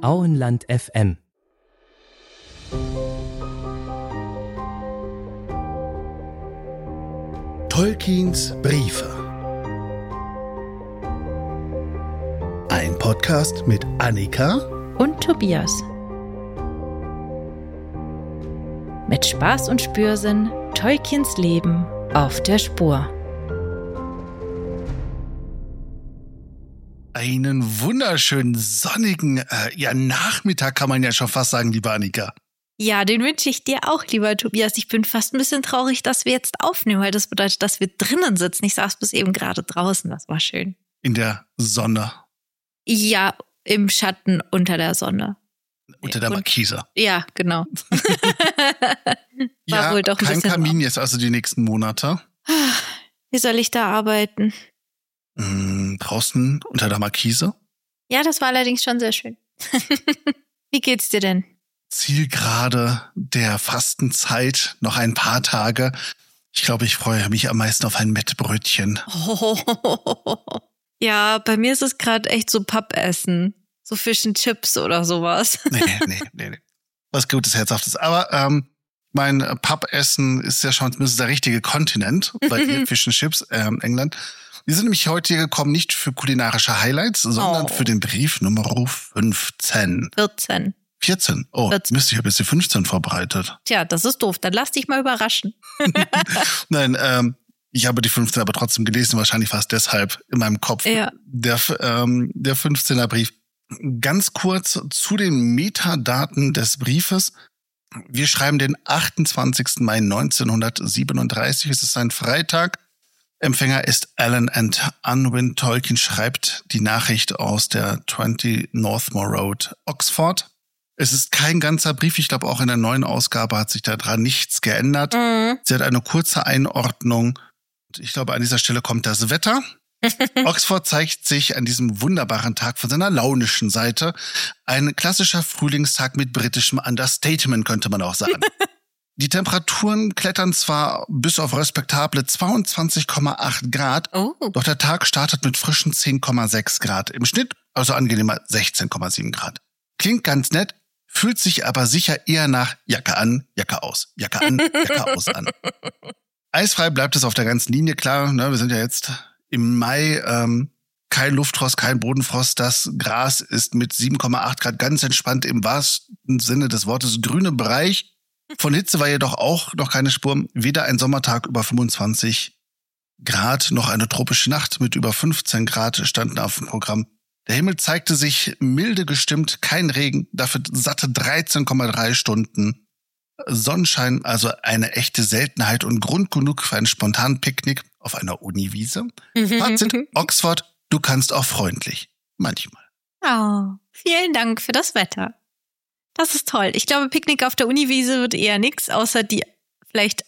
Auenland FM. Tolkiens Briefe. Ein Podcast mit Annika und Tobias. Mit Spaß und Spürsinn Tolkiens Leben auf der Spur. Einen wunderschönen sonnigen Nachmittag kann man ja schon fast sagen, liebe Annika. Ja, den wünsche ich dir auch, lieber Tobias. Ich bin fast ein bisschen traurig, dass wir jetzt aufnehmen, weil das bedeutet, dass wir drinnen sitzen. Ich saß bis eben gerade draußen, das war schön. In der Sonne. Ja, im Schatten unter der Sonne. Unter der Markise. Ja, genau. War wohl doch ein kein Kamin jetzt also die nächsten Monate. Wie soll ich da arbeiten? Draußen unter der Markise? Ja, das war allerdings schon sehr schön. Wie geht's dir denn? Zielgerade der Fastenzeit, noch ein paar Tage. Ich glaube, ich freue mich am meisten auf ein Mettbrötchen. Ja, bei mir ist es gerade echt so Pappessen. So Fish and Chips oder sowas. Nee. Was Gutes, Herzhaftes. Aber mein Pappessen ist ja schon zumindest der richtige Kontinent, bei dir Fish and Chips, England. Wir sind nämlich heute hier gekommen, nicht für kulinarische Highlights, sondern für den Brief Nummer 15. 14. Oh, 14. Mist, ich habe jetzt die 15 vorbereitet. Tja, das ist doof. Dann lass dich mal überraschen. Nein, ich habe die 15 aber trotzdem gelesen, wahrscheinlich fast deshalb in meinem Kopf. Ja. Der 15er Brief. Ganz kurz zu den Metadaten des Briefes. Wir schreiben den 28. Mai 1937. Es ist ein Freitag. Empfänger ist Alan and Unwin. Tolkien schreibt die Nachricht aus der 20 Northmore Road, Oxford. Es ist kein ganzer Brief. Ich glaube, auch in der neuen Ausgabe hat sich daran nichts geändert. Sie hat eine kurze Einordnung. Ich glaube, an dieser Stelle kommt das Wetter. Oxford zeigt sich an diesem wunderbaren Tag von seiner launischen Seite. Ein klassischer Frühlingstag mit britischem Understatement, könnte man auch sagen. Die Temperaturen klettern zwar bis auf respektable 22,8 Grad, doch der Tag startet mit frischen 10,6 Grad. Im Schnitt also angenehmer 16,7 Grad. Klingt ganz nett, fühlt sich aber sicher eher nach Jacke an, Jacke aus, Jacke an, Jacke aus an. Eisfrei bleibt es auf der ganzen Linie, klar, ne, wir sind ja jetzt im Mai, kein Luftfrost, kein Bodenfrost. Das Gras ist mit 7,8 Grad ganz entspannt im wahrsten Sinne des Wortes grüne Bereich. Von Hitze war jedoch auch noch keine Spur. Weder ein Sommertag über 25 Grad noch eine tropische Nacht mit über 15 Grad standen auf dem Programm. Der Himmel zeigte sich milde gestimmt, kein Regen, dafür satte 13,3 Stunden Sonnenschein, also eine echte Seltenheit und Grund genug für einen spontanen Picknick auf einer Uniwiese. Fazit, Oxford, du kannst auch freundlich. Manchmal. Oh, vielen Dank für das Wetter. Das ist toll. Ich glaube, Picknick auf der Uniwiese wird eher nix, außer die vielleicht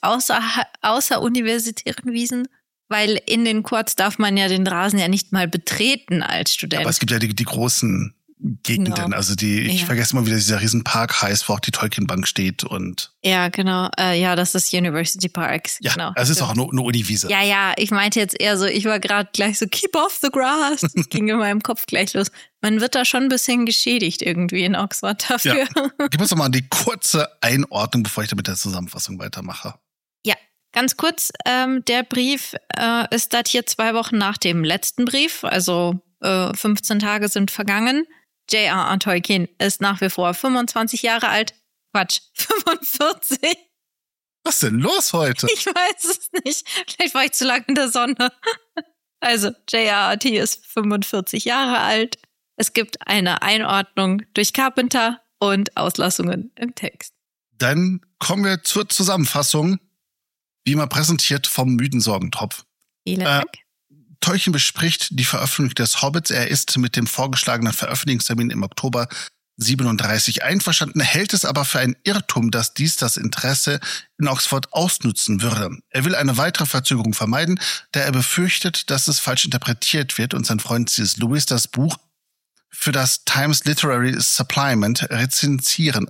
außeruniversitären Wiesen. Weil in den Quads darf man ja den Rasen ja nicht mal betreten als Student. Aber es gibt ja die großen Gegenden, genau. Also ich vergesse mal, wie dieser Riesenpark heißt, wo auch die Tolkien-Bank steht und. Ja, genau. Ja, das ist University Parks. Ja, genau. Es ist auch eine Uniwiese. Ja, ich meinte jetzt eher so, ich war gerade gleich so, keep off the grass. Das ging in meinem Kopf gleich los. Man wird da schon ein bisschen geschädigt irgendwie in Oxford dafür. Ja. Gib uns doch mal die kurze Einordnung, bevor ich da mit der Zusammenfassung weitermache. Ja. Ganz kurz, der Brief ist datiert 2 Wochen nach dem letzten Brief, also 15 Tage sind vergangen. J.R.R. Tolkien ist nach wie vor 25 Jahre alt. Quatsch, 45. Was ist denn los heute? Ich weiß es nicht. Vielleicht war ich zu lange in der Sonne. Also, J.R.R. ist 45 Jahre alt. Es gibt eine Einordnung durch Carpenter und Auslassungen im Text. Dann kommen wir zur Zusammenfassung. Wie immer präsentiert vom müden Sorgentopf. Vielen Dank. Tolkien bespricht die Veröffentlichung des Hobbits. Er ist mit dem vorgeschlagenen Veröffentlichungstermin im Oktober 37 einverstanden, hält es aber für ein Irrtum, dass dies das Interesse in Oxford ausnutzen würde. Er will eine weitere Verzögerung vermeiden, da er befürchtet, dass es falsch interpretiert wird und sein Freund C.S. Lewis das Buch für das Times Literary Supplement rezensieren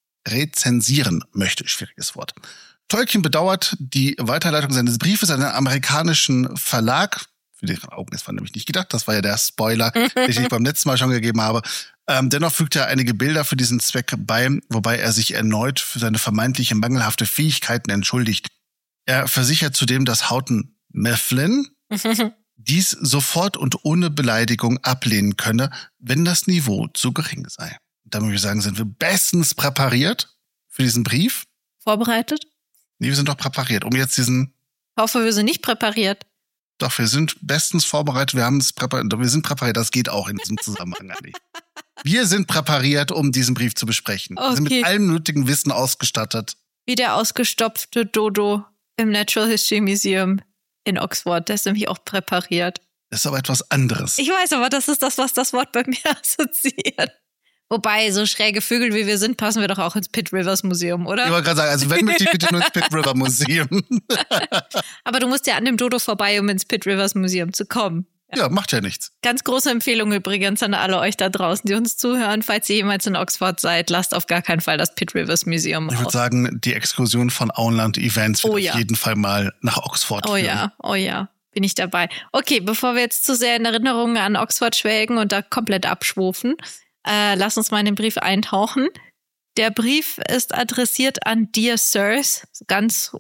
möchte. Schwieriges Wort. Tolkien bedauert die Weiterleitung seines Briefes an den amerikanischen Verlag. Für deren Augen ist man nämlich nicht gedacht. Das war ja der Spoiler, den ich beim letzten Mal schon gegeben habe. Dennoch fügt er einige Bilder für diesen Zweck bei, wobei er sich erneut für seine vermeintliche mangelhafte Fähigkeiten entschuldigt. Er versichert zudem, dass Houghton Mifflin dies sofort und ohne Beleidigung ablehnen könne, wenn das Niveau zu gering sei. Da muss ich sagen, sind wir bestens präpariert für diesen Brief. Vorbereitet? Nee, wir sind doch präpariert, um jetzt diesen... Ich hoffe, wir sind nicht präpariert. Doch, wir sind bestens vorbereitet, wir sind präpariert, das geht auch in diesem Zusammenhang nicht. Wir sind präpariert, um diesen Brief zu besprechen. Okay. Wir sind mit allem nötigen Wissen ausgestattet. Wie der ausgestopfte Dodo im Natural History Museum in Oxford. Der ist nämlich auch präpariert. Das ist aber etwas anderes. Ich weiß, aber das ist das, was das Wort bei mir assoziiert. Wobei, so schräge Vögel wie wir sind, passen wir doch auch ins Pitt Rivers Museum, oder? Ich wollte gerade sagen, also wenn möchte ich bitte nur ins Pitt River Museum. Aber du musst ja an dem Dodo vorbei, um ins Pitt Rivers Museum zu kommen. Ja, macht ja nichts. Ganz große Empfehlung übrigens an alle euch da draußen, die uns zuhören. Falls ihr jemals in Oxford seid, lasst auf gar keinen Fall das Pitt Rivers Museum aus. Ich würde sagen, die Exkursion von Auenland Events wird auf jeden Fall mal nach Oxford führen. Oh ja, bin ich dabei. Okay, bevor wir jetzt zu sehr in Erinnerungen an Oxford schwelgen und da komplett abschwufen, lass uns mal in den Brief eintauchen. Der Brief ist adressiert an Dear Sirs, ganz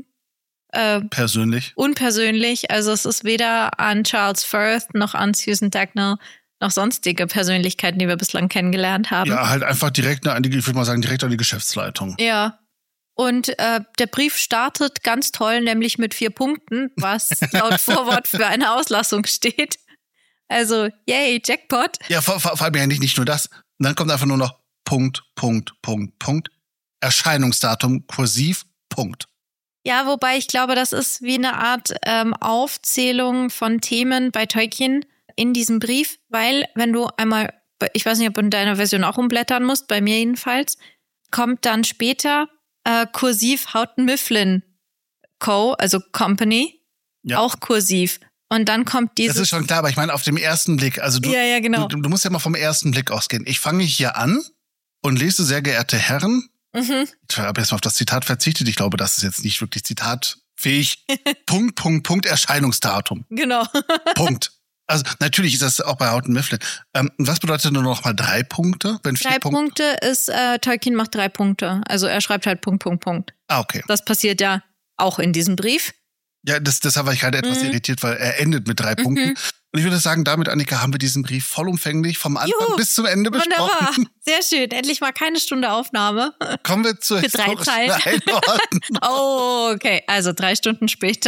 unpersönlich. Also es ist weder an Charles Firth noch an Susan Dagnall noch sonstige Persönlichkeiten, die wir bislang kennengelernt haben. Ja, halt einfach direkt an die Geschäftsleitung. Ja. Und der Brief startet ganz toll, nämlich mit 4 Punkten, was laut Vorwort für eine Auslassung steht. Also, yay, Jackpot. Ja, vor allem ja nicht nur das. Und dann kommt einfach nur noch Punkt. Erscheinungsdatum, kursiv, Punkt. Ja, wobei ich glaube, das ist wie eine Art Aufzählung von Themen bei Tolkien in diesem Brief, weil wenn du einmal, ich weiß nicht, ob du in deiner Version auch umblättern musst, bei mir jedenfalls, kommt dann später kursiv Houghton Mifflin Co., also Company, auch kursiv. Und dann kommt dieses... Das ist schon klar, aber ich meine auf dem ersten Blick, also ja, genau. du musst ja mal vom ersten Blick ausgehen. Ich fange hier an und lese, sehr geehrte Herren. Ich habe jetzt mal auf das Zitat verzichtet. Ich glaube, das ist jetzt nicht wirklich zitatfähig. Punkt, Erscheinungsdatum. Genau. Punkt. Also natürlich ist das auch bei Houghton Mifflin. Was bedeutet nur noch mal 3 Punkte? Wenn 3 Punkte ist, Tolkien macht 3 Punkte. Also er schreibt halt Punkt. Ah, okay. Das passiert ja auch in diesem Brief. Ja, deshalb war ich gerade etwas irritiert, weil er endet mit 3 Punkten. Und ich würde sagen, damit, Annika, haben wir diesen Brief vollumfänglich vom Anfang bis zum Ende besprochen. Wunderbar. Sehr schön. Endlich mal keine Stunde Aufnahme. Kommen wir zur historischen Einordnung. Oh, okay. Also 3 Stunden später.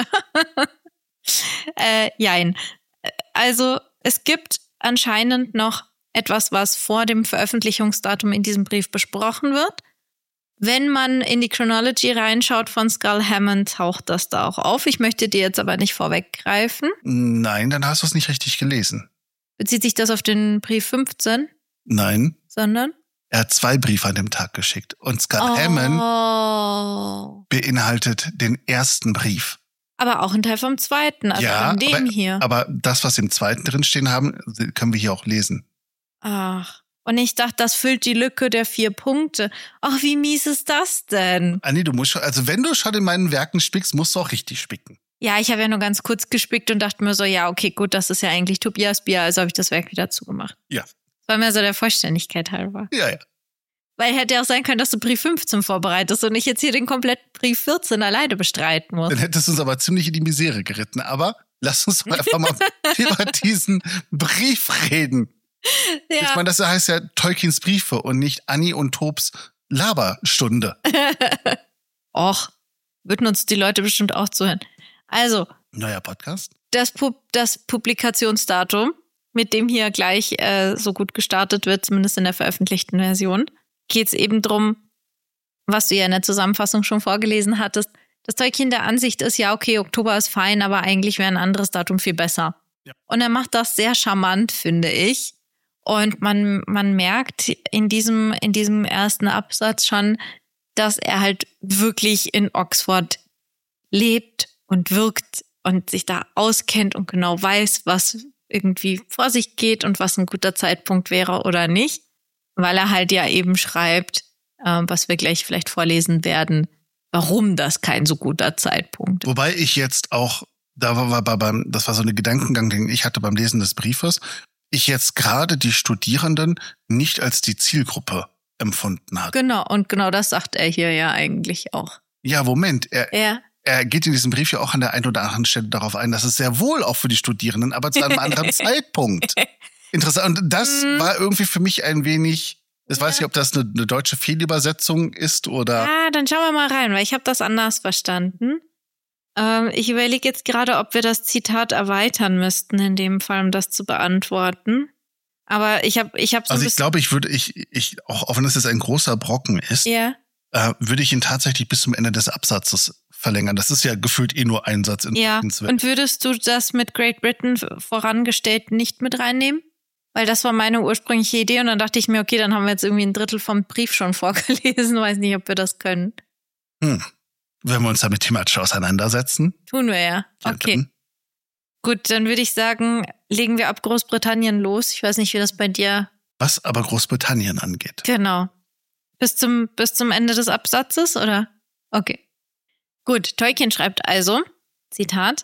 Jein. Also es gibt anscheinend noch etwas, was vor dem Veröffentlichungsdatum in diesem Brief besprochen wird. Wenn man in die Chronology reinschaut von Skull Hammond, taucht das da auch auf. Ich möchte dir jetzt aber nicht vorweggreifen. Nein, dann hast du es nicht richtig gelesen. Bezieht sich das auf den Brief 15? Nein. Sondern? Er hat 2 Briefe an dem Tag geschickt. Und Skull Hammond beinhaltet den ersten Brief. Aber auch ein Teil vom zweiten, also ja, an dem hier. Aber das, was im zweiten drin stehen haben, können wir hier auch lesen. Ach. Und ich dachte, das füllt die Lücke der 4 Punkte. Ach, wie mies ist das denn? Anni, du musst schon, also wenn du schon in meinen Werken spickst, musst du auch richtig spicken. Ja, ich habe ja nur ganz kurz gespickt und dachte mir so, ja, okay, gut, das ist ja eigentlich Tobias Bier, also habe ich das Werk wieder zugemacht. Ja. Das war mir so der Vollständigkeit halber. Ja. Weil hätte auch sein können, dass du Brief 15 vorbereitest und ich jetzt hier den kompletten Brief 14 alleine bestreiten muss. Dann hättest du uns aber ziemlich in die Misere geritten. Aber lass uns doch einfach mal über diesen Brief reden. Ja. Ich meine, das heißt ja Tolkiens Briefe und nicht Anni und Tobs Laberstunde. Och, würden uns die Leute bestimmt auch zuhören. Also. Neuer Podcast. Das Publikationsdatum, mit dem hier gleich so gut gestartet wird, zumindest in der veröffentlichten Version, geht es eben drum, was du ja in der Zusammenfassung schon vorgelesen hattest, dass Tolkien der Ansicht ist, ja, okay, Oktober ist fein, aber eigentlich wäre ein anderes Datum viel besser. Ja. Und er macht das sehr charmant, finde ich. Und man merkt in diesem ersten Absatz schon, dass er halt wirklich in Oxford lebt und wirkt und sich da auskennt und genau weiß, was irgendwie vor sich geht und was ein guter Zeitpunkt wäre oder nicht. Weil er halt ja eben schreibt, was wir gleich vielleicht vorlesen werden, warum das kein so guter Zeitpunkt ist. Wobei ich jetzt auch, das war so eine Gedankengang, den ich hatte beim Lesen des Briefes. ich jetzt gerade die Studierenden nicht als die Zielgruppe empfunden hat. Genau, und genau das sagt er hier ja eigentlich auch. Ja, Moment. Er geht in diesem Brief ja auch an der einen oder anderen Stelle darauf ein, dass es sehr wohl auch für die Studierenden, aber zu einem anderen Zeitpunkt. Interessant. Und das war irgendwie für mich ein wenig, ich weiß nicht, ob das eine deutsche Fehlübersetzung ist oder... Ja, dann schauen wir mal rein, weil ich habe das anders verstanden. Ich überlege jetzt gerade, ob wir das Zitat erweitern müssten in dem Fall, um das zu beantworten. Aber ich habe so also ich glaube, ich würde, auch wenn es jetzt ein großer Brocken ist, würde ich ihn tatsächlich bis zum Ende des Absatzes verlängern. Das ist ja gefühlt nur ein Satz in Und würdest du das mit Great Britain vorangestellt nicht mit reinnehmen? Weil das war meine ursprüngliche Idee und dann dachte ich mir, okay, dann haben wir jetzt irgendwie ein Drittel vom Brief schon vorgelesen. Weiß nicht, ob wir das können. Wenn wir uns damit thematisch auseinandersetzen. Tun wir ja. Okay. Dann. Gut, dann würde ich sagen, legen wir ab Großbritannien los. Ich weiß nicht, wie das bei dir... Was aber Großbritannien angeht. Genau. Bis zum Ende des Absatzes, oder? Okay. Gut, Tolkien schreibt also, Zitat,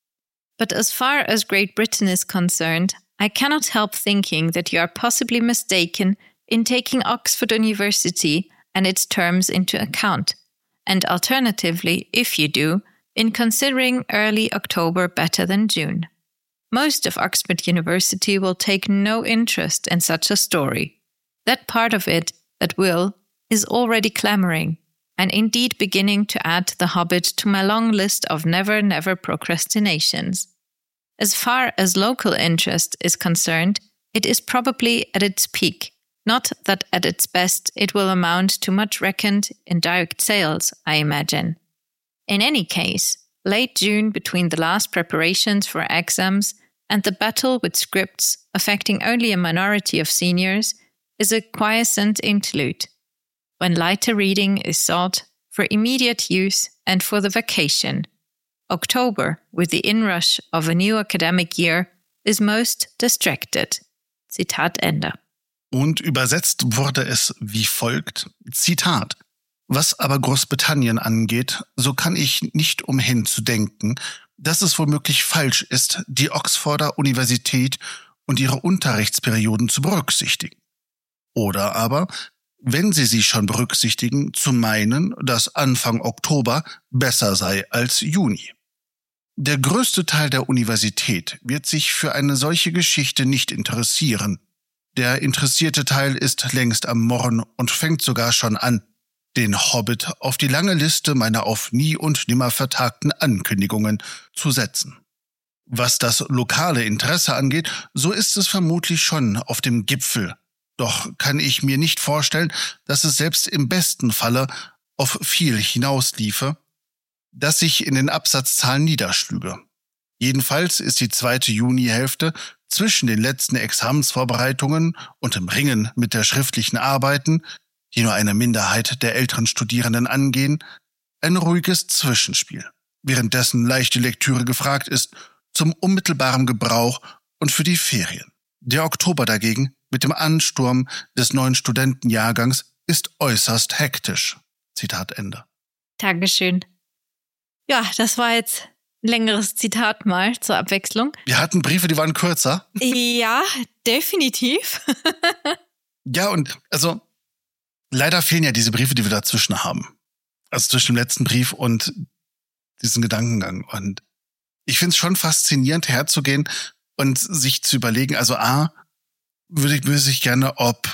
"But as far as Great Britain is concerned, I cannot help thinking that you are possibly mistaken in taking Oxford University and its terms into account, and alternatively, if you do, in considering early October better than June. Most of Oxford University will take no interest in such a story. That part of it that will is already clamoring, and indeed beginning to add The Hobbit to my long list of never, never procrastinations. As far as local interest is concerned, it is probably at its peak, not that at its best it will amount to much reckoned in direct sales, I imagine. In any case, late June between the last preparations for exams and the battle with scripts affecting only a minority of seniors is a quiescent interlude, when lighter reading is sought for immediate use and for the vacation. October, with the inrush of a new academic year, is most distracted." Zitat Ende. Und übersetzt wurde es wie folgt, Zitat, "Was aber Großbritannien angeht, so kann ich nicht umhin zu denken, dass es womöglich falsch ist, die Oxforder Universität und ihre Unterrichtsperioden zu berücksichtigen. Oder aber, wenn sie schon berücksichtigen, zu meinen, dass Anfang Oktober besser sei als Juni. Der größte Teil der Universität wird sich für eine solche Geschichte nicht interessieren. Der interessierte Teil ist längst am Murren und fängt sogar schon an, den Hobbit auf die lange Liste meiner auf nie und nimmer vertagten Ankündigungen zu setzen. Was das lokale Interesse angeht, so ist es vermutlich schon auf dem Gipfel. Doch kann ich mir nicht vorstellen, dass es selbst im besten Falle auf viel hinausliefe, das sich in den Absatzzahlen niederschlüge. Jedenfalls ist die zweite Junihälfte zwischen den letzten Examensvorbereitungen und dem Ringen mit der schriftlichen Arbeiten, die nur eine Minderheit der älteren Studierenden angehen, ein ruhiges Zwischenspiel, währenddessen leichte Lektüre gefragt ist zum unmittelbaren Gebrauch und für die Ferien. Der Oktober dagegen mit dem Ansturm des neuen Studentenjahrgangs ist äußerst hektisch." Zitat Ende. Dankeschön. Ja, das war jetzt ein längeres Zitat mal zur Abwechslung. Wir hatten Briefe, die waren kürzer. Ja, definitiv. Ja, und also leider fehlen ja diese Briefe, die wir dazwischen haben. Also zwischen dem letzten Brief und diesen Gedankengang. Und ich finde es schon faszinierend, herzugehen und sich zu überlegen, also würde ich gerne,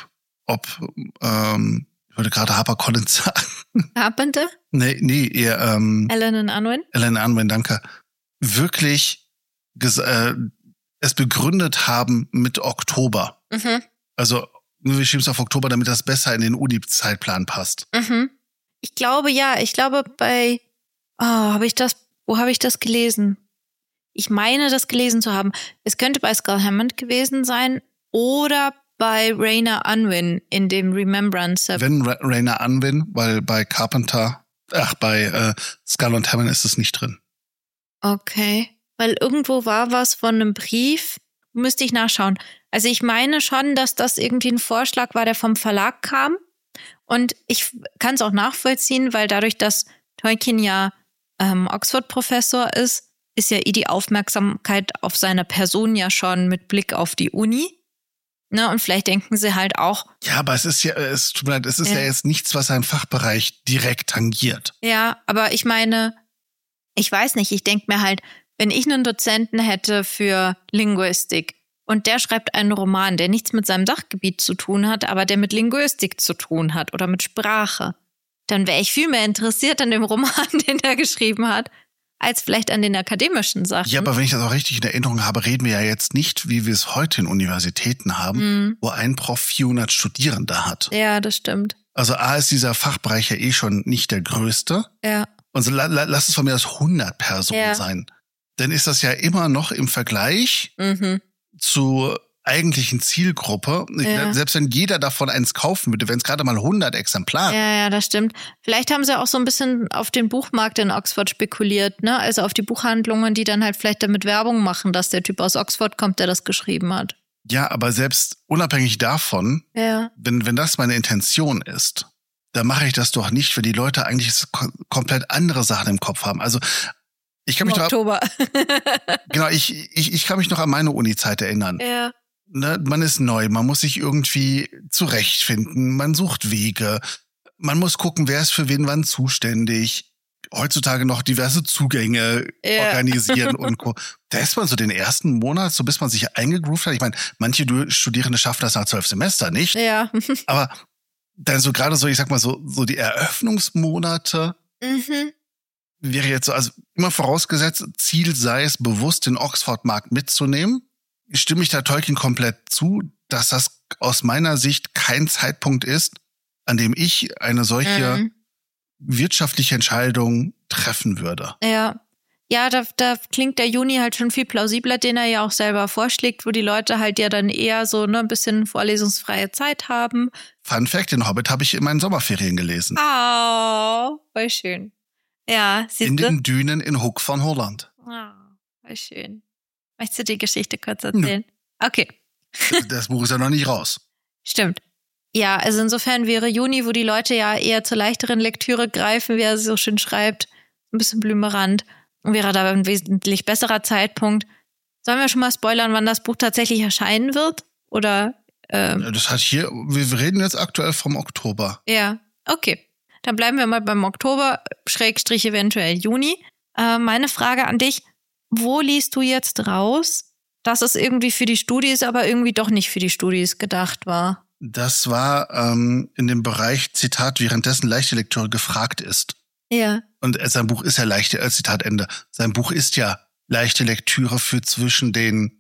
ich würde gerade HarperCollins sagen. Carpenter? Nee, eher Allen Unwin? Allen Unwin, danke. Wirklich es begründet haben mit Oktober. Mhm. Also wir schieben es auf Oktober, damit das besser in den Uni-Zeitplan passt. Mhm. Ich glaube bei wo habe ich das gelesen? Ich meine, das gelesen zu haben. Es könnte bei Skull Hammond gewesen sein oder bei Rayner Unwin in dem Remembrance. Wenn Rayner Unwin, weil bei bei Skull und Hammond ist es nicht drin. Okay, weil irgendwo war was von einem Brief, müsste ich nachschauen. Also ich meine schon, dass das irgendwie ein Vorschlag war, der vom Verlag kam. Und ich kann es auch nachvollziehen, weil dadurch, dass Tolkien ja Oxford-Professor ist, ist ja die Aufmerksamkeit auf seine Person ja schon mit Blick auf die Uni. Ne, und vielleicht denken sie halt auch. Ja, aber es ist ja jetzt nichts, was seinen Fachbereich direkt tangiert. Ja, aber ich meine, ich weiß nicht, ich denke mir halt, wenn ich einen Dozenten hätte für Linguistik und der schreibt einen Roman, der nichts mit seinem Sachgebiet zu tun hat, aber der mit Linguistik zu tun hat oder mit Sprache, dann wäre ich viel mehr interessiert an dem Roman, den er geschrieben hat, als vielleicht an den akademischen Sachen. Ja, aber wenn ich das auch richtig in Erinnerung habe, reden wir ja jetzt nicht, wie wir es heute in Universitäten haben, wo ein Prof 400 Studierende hat. Ja, das stimmt. Also A ist dieser Fachbereich ja schon nicht der größte. Ja. Und so, lass es von mir aus 100 Personen sein. Dann ist das ja immer noch im Vergleich zur eigentlichen Zielgruppe. Ja. Selbst wenn jeder davon eins kaufen würde, wenn es gerade mal 100 Exemplare. Ja, das stimmt. Vielleicht haben sie auch so ein bisschen auf den Buchmarkt in Oxford spekuliert, ne? Also auf die Buchhandlungen, die dann halt vielleicht damit Werbung machen, dass der Typ aus Oxford kommt, der das geschrieben hat. Ja, aber selbst unabhängig davon, wenn das meine Intention ist, dann mache ich das doch nicht, weil die Leute eigentlich komplett andere Sachen im Kopf haben. Also ich kann mich Oktober. Genau, ich kann mich noch an meine Uni-Zeit erinnern. Ja. Ne, man ist neu, man muss sich irgendwie zurechtfinden, man sucht Wege, man muss gucken, wer ist für wen wann zuständig. Heutzutage noch diverse Zugänge organisieren und Co. Da ist man so den ersten Monat, so bis man sich eingegroovt hat. Ich meine, manche Studierende schaffen das nach 12 Semestern nicht. Ja. Aber dann so gerade so, ich sag mal so die Eröffnungsmonate wäre jetzt so, also immer vorausgesetzt, Ziel sei es, bewusst den Oxford-Markt mitzunehmen. Stimme ich da Tolkien komplett zu, dass das aus meiner Sicht kein Zeitpunkt ist, an dem ich eine solche wirtschaftliche Entscheidung treffen würde. Ja, da klingt der Juni halt schon viel plausibler, den er ja auch selber vorschlägt, wo die Leute halt ja dann eher so ein bisschen vorlesungsfreie Zeit haben. Fun Fact, den Hobbit habe ich in meinen Sommerferien gelesen. Oh, voll schön. Ja, siehst du? In den Dünen in Hoek van Holland. Voll schön. Möchtest du die Geschichte kurz erzählen? Okay. Das Buch ist ja noch nicht raus. Stimmt. Ja, also insofern wäre Juni, wo die Leute ja eher zur leichteren Lektüre greifen, wie er so schön schreibt, ein bisschen blümerant, wäre da ein wesentlich besserer Zeitpunkt. Sollen wir schon mal spoilern, wann das Buch tatsächlich erscheinen wird? Oder? Das hat hier, wir reden jetzt aktuell vom Oktober. Ja, okay. Dann bleiben wir mal beim Oktober, / eventuell Juni. Meine Frage an dich, wo liest du jetzt raus, dass es irgendwie für die Studis, aber irgendwie doch nicht für die Studis gedacht war? Das war in dem Bereich, Zitat, währenddessen leichte Lektüre gefragt ist. Ja. Und sein Buch ist ja leichte, Zitat Ende, sein Buch ist ja leichte Lektüre für zwischen den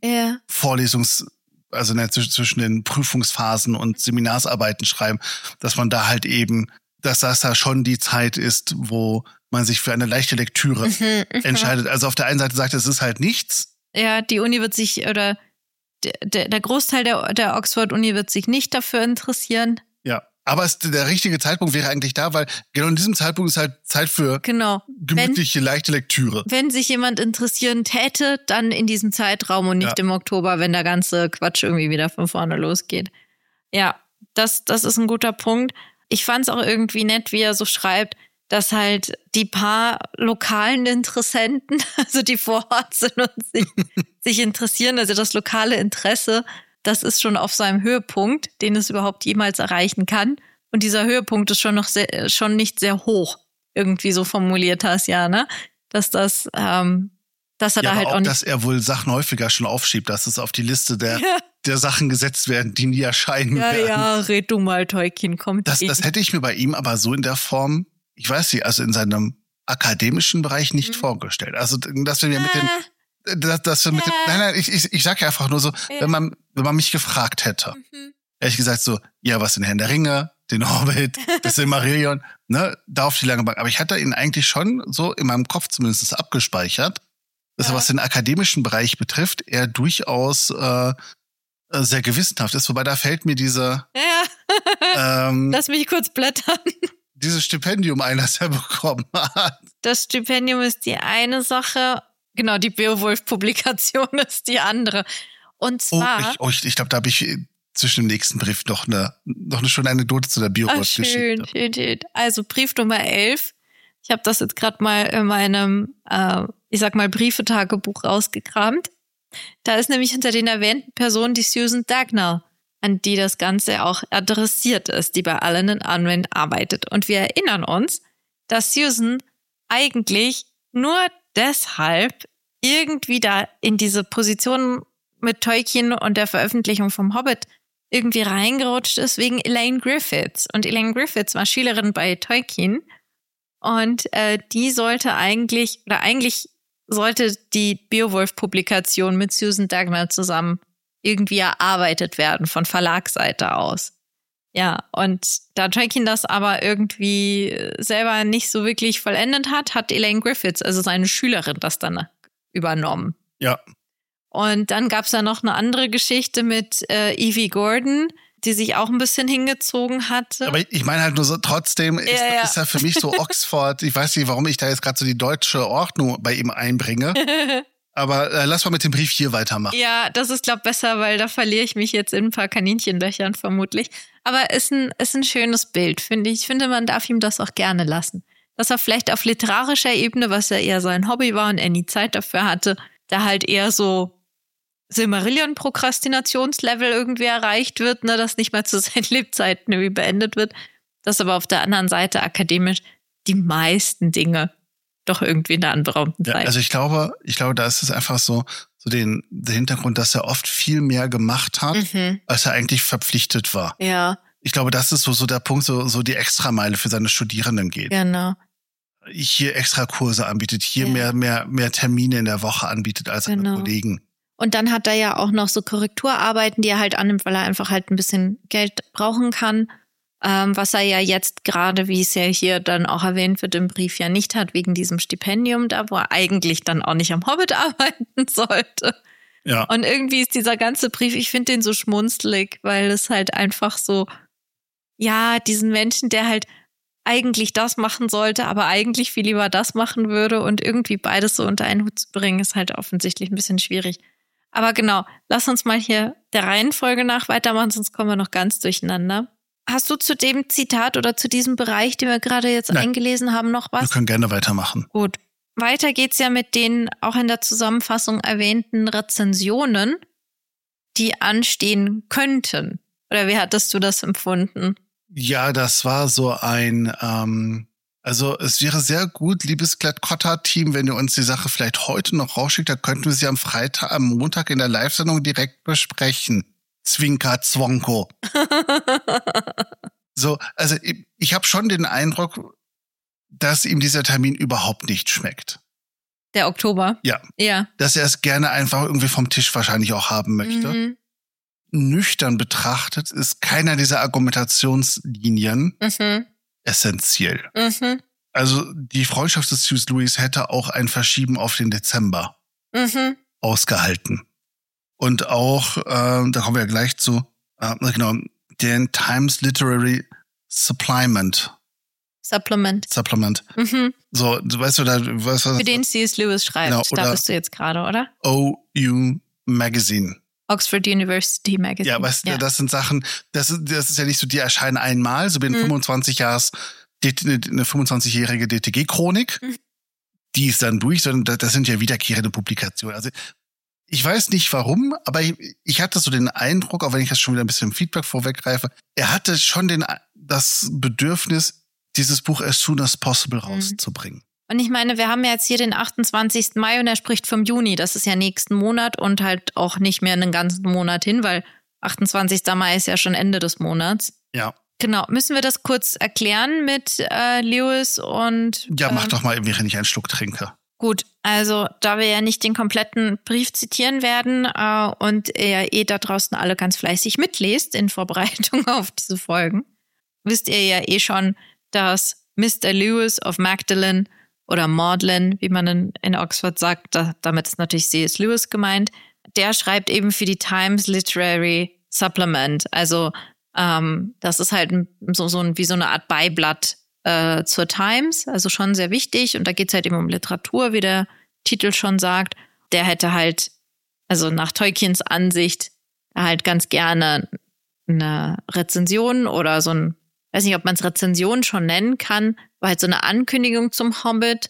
zwischen den Prüfungsphasen und Seminarsarbeiten schreiben, dass man da halt eben, dass das da schon die Zeit ist, wo man sich für eine leichte Lektüre entscheidet. Also auf der einen Seite sagt, es ist halt nichts. Ja, die Uni wird sich, oder der Großteil der Oxford-Uni wird sich nicht dafür interessieren. Ja, aber der richtige Zeitpunkt wäre eigentlich da, weil genau in diesem Zeitpunkt ist halt Zeit für gemütliche, leichte Lektüre. Wenn sich jemand interessieren täte, dann in diesem Zeitraum und nicht im Oktober, wenn der ganze Quatsch irgendwie wieder von vorne losgeht. Ja, das ist ein guter Punkt. Ich fand es auch irgendwie nett, wie er so schreibt, dass halt die paar lokalen Interessenten, also die vor Ort sind und sich interessieren, also das lokale Interesse, das ist schon auf seinem Höhepunkt, den es überhaupt jemals erreichen kann. Und dieser Höhepunkt ist schon nicht sehr hoch, irgendwie so formuliert hast, ja, ne? Dass er da halt auch nicht. Dass er wohl Sachen häufiger schon aufschiebt, dass es auf die Liste der Sachen gesetzt werden, die nie erscheinen werden. Ja, red du mal, Tolkien, kommt. Das hätte ich mir bei ihm aber so in der Form, ich weiß nicht, also in seinem akademischen Bereich nicht vorgestellt. Also, dass wir mit nein, ich sag ja einfach nur so, wenn man mich gefragt hätte, hätte ich gesagt so, ja, was in Herrn der Ringe, den Hobbit, das Silmarillion, ne, da auf die lange Bank. Aber ich hatte ihn eigentlich schon so in meinem Kopf zumindest abgespeichert, dass er, was den akademischen Bereich betrifft, er durchaus sehr gewissenhaft ist. Wobei da fällt mir diese lass mich kurz blättern. Dieses Stipendium ein, das er bekommen hat. Das Stipendium ist die eine Sache. Genau, die Beowulf-Publikation ist die andere. Und zwar. Ich glaube, da habe ich zwischen dem nächsten Brief noch eine schöne Anekdote zu der Beowulf-Geschichte. Schön. Also Brief Nummer 11. Ich habe das jetzt gerade mal in meinem ich sag mal, Briefetagebuch rausgekramt. Da ist nämlich unter den erwähnten Personen die Susan Dagnall, an die das Ganze auch adressiert ist, die bei Alan Unwin arbeitet. Und wir erinnern uns, dass Susan eigentlich nur deshalb irgendwie da in diese Position mit Tolkien und der Veröffentlichung vom Hobbit irgendwie reingerutscht ist, wegen Elaine Griffiths. Und Elaine Griffiths war Schülerin bei Tolkien. Und die sollte eigentlich sollte die Beowulf-Publikation mit Susan Dagnall zusammen irgendwie erarbeitet werden von Verlagsseite aus. Ja, und da Tolkien das aber irgendwie selber nicht so wirklich vollendet hat Elaine Griffiths, also seine Schülerin, das dann übernommen. Ja. Und dann gab's da noch eine andere Geschichte mit Evie Gordon, die sich auch ein bisschen hingezogen hatte. Aber ich meine halt nur so, trotzdem ist er für mich so Oxford. Ich weiß nicht, warum ich da jetzt gerade so die deutsche Ordnung bei ihm einbringe. Aber lass mal mit dem Brief hier weitermachen. Ja, das ist, glaube ich, besser, weil da verliere ich mich jetzt in ein paar Kaninchenlöchern vermutlich. Aber ist ein schönes Bild, finde ich. Ich finde, man darf ihm das auch gerne lassen. Dass er vielleicht auf literarischer Ebene, was ja eher sein Hobby war und er nie Zeit dafür hatte, da halt eher so Silmarillion-Prokrastinationslevel irgendwie erreicht wird, ne, dass nicht mal zu seinen Lebzeiten irgendwie beendet wird. Dass aber auf der anderen Seite akademisch die meisten Dinge doch irgendwie in der anberaumten Zeit. Ja, also ich glaube, da ist es einfach so der Hintergrund, dass er oft viel mehr gemacht hat, als er eigentlich verpflichtet war. Ja. Ich glaube, das ist so der Punkt, so die Extrameile für seine Studierenden geht. Genau. Hier extra Kurse anbietet, hier mehr Termine in der Woche anbietet als seine Kollegen. Und dann hat er ja auch noch so Korrekturarbeiten, die er halt annimmt, weil er einfach halt ein bisschen Geld brauchen kann. Was er ja jetzt gerade, wie es ja hier dann auch erwähnt wird im Brief, ja nicht hat, wegen diesem Stipendium da, wo er eigentlich dann auch nicht am Hobbit arbeiten sollte. Ja. Und irgendwie ist dieser ganze Brief, ich finde den so schmunzelig, weil es halt einfach so, ja, diesen Menschen, der halt eigentlich das machen sollte, aber eigentlich viel lieber das machen würde und irgendwie beides so unter einen Hut zu bringen, ist halt offensichtlich ein bisschen schwierig. Aber genau, lass uns mal hier der Reihenfolge nach weitermachen, sonst kommen wir noch ganz durcheinander. Hast du zu dem Zitat oder zu diesem Bereich, den wir gerade jetzt eingelesen haben, noch was? Wir können gerne weitermachen. Gut. Weiter geht's ja mit den auch in der Zusammenfassung erwähnten Rezensionen, die anstehen könnten. Oder wie hattest du das empfunden? Ja, das war so ein, also es wäre sehr gut, liebes Klett-Cotta-Team, wenn ihr uns die Sache vielleicht heute noch rausschickt, dann könnten wir sie am Montag in der Live-Sendung direkt besprechen. Zwinker, Zwonko. So, also ich habe schon den Eindruck, dass ihm dieser Termin überhaupt nicht schmeckt. Der Oktober? Ja. Dass er es gerne einfach irgendwie vom Tisch wahrscheinlich auch haben möchte. Nüchtern betrachtet ist keiner dieser Argumentationslinien essentiell. Also die Freundschaft des C.S. Lewis hätte auch ein Verschieben auf den Dezember ausgehalten. Und auch, da kommen wir ja gleich zu, den Times Literary Supplement. So, du weißt du da, was für den C.S. Lewis schreibt, genau, da bist du jetzt gerade, oder? OU Magazine. Oxford University Magazine. Ja, weißt du, das sind Sachen, das ist ja nicht so, die erscheinen einmal, so wie eine 25-jährige DTG-Chronik. Die ist dann durch, sondern das sind ja wiederkehrende Publikationen. Also ich weiß nicht warum, aber ich hatte so den Eindruck, auch wenn ich jetzt schon wieder ein bisschen Feedback vorweggreife, er hatte schon das Bedürfnis, dieses Buch as soon as possible rauszubringen. Und ich meine, wir haben ja jetzt hier den 28. Mai und er spricht vom Juni. Das ist ja nächsten Monat und halt auch nicht mehr einen ganzen Monat hin, weil 28. Mai ist ja schon Ende des Monats. Ja. Genau. Müssen wir das kurz erklären mit Lewis und... Ja, mach doch mal, während ich einen Schluck trinke. Gut, also da wir ja nicht den kompletten Brief zitieren werden und ihr da draußen alle ganz fleißig mitlest in Vorbereitung auf diese Folgen, wisst ihr ja schon, dass Mr. Lewis of Magdalen oder Magdalen, wie man in Oxford sagt, damit ist natürlich C.S. Lewis gemeint, der schreibt eben für die Times Literary Supplement. Also das ist halt wie so eine Art Beiblatt zur Times, also schon sehr wichtig. Und da geht es halt eben um Literatur, wie der Titel schon sagt. Der hätte halt, also nach Tolkiens Ansicht, halt ganz gerne eine Rezension oder weiß nicht, ob man es Rezension schon nennen kann, war halt so eine Ankündigung zum Hobbit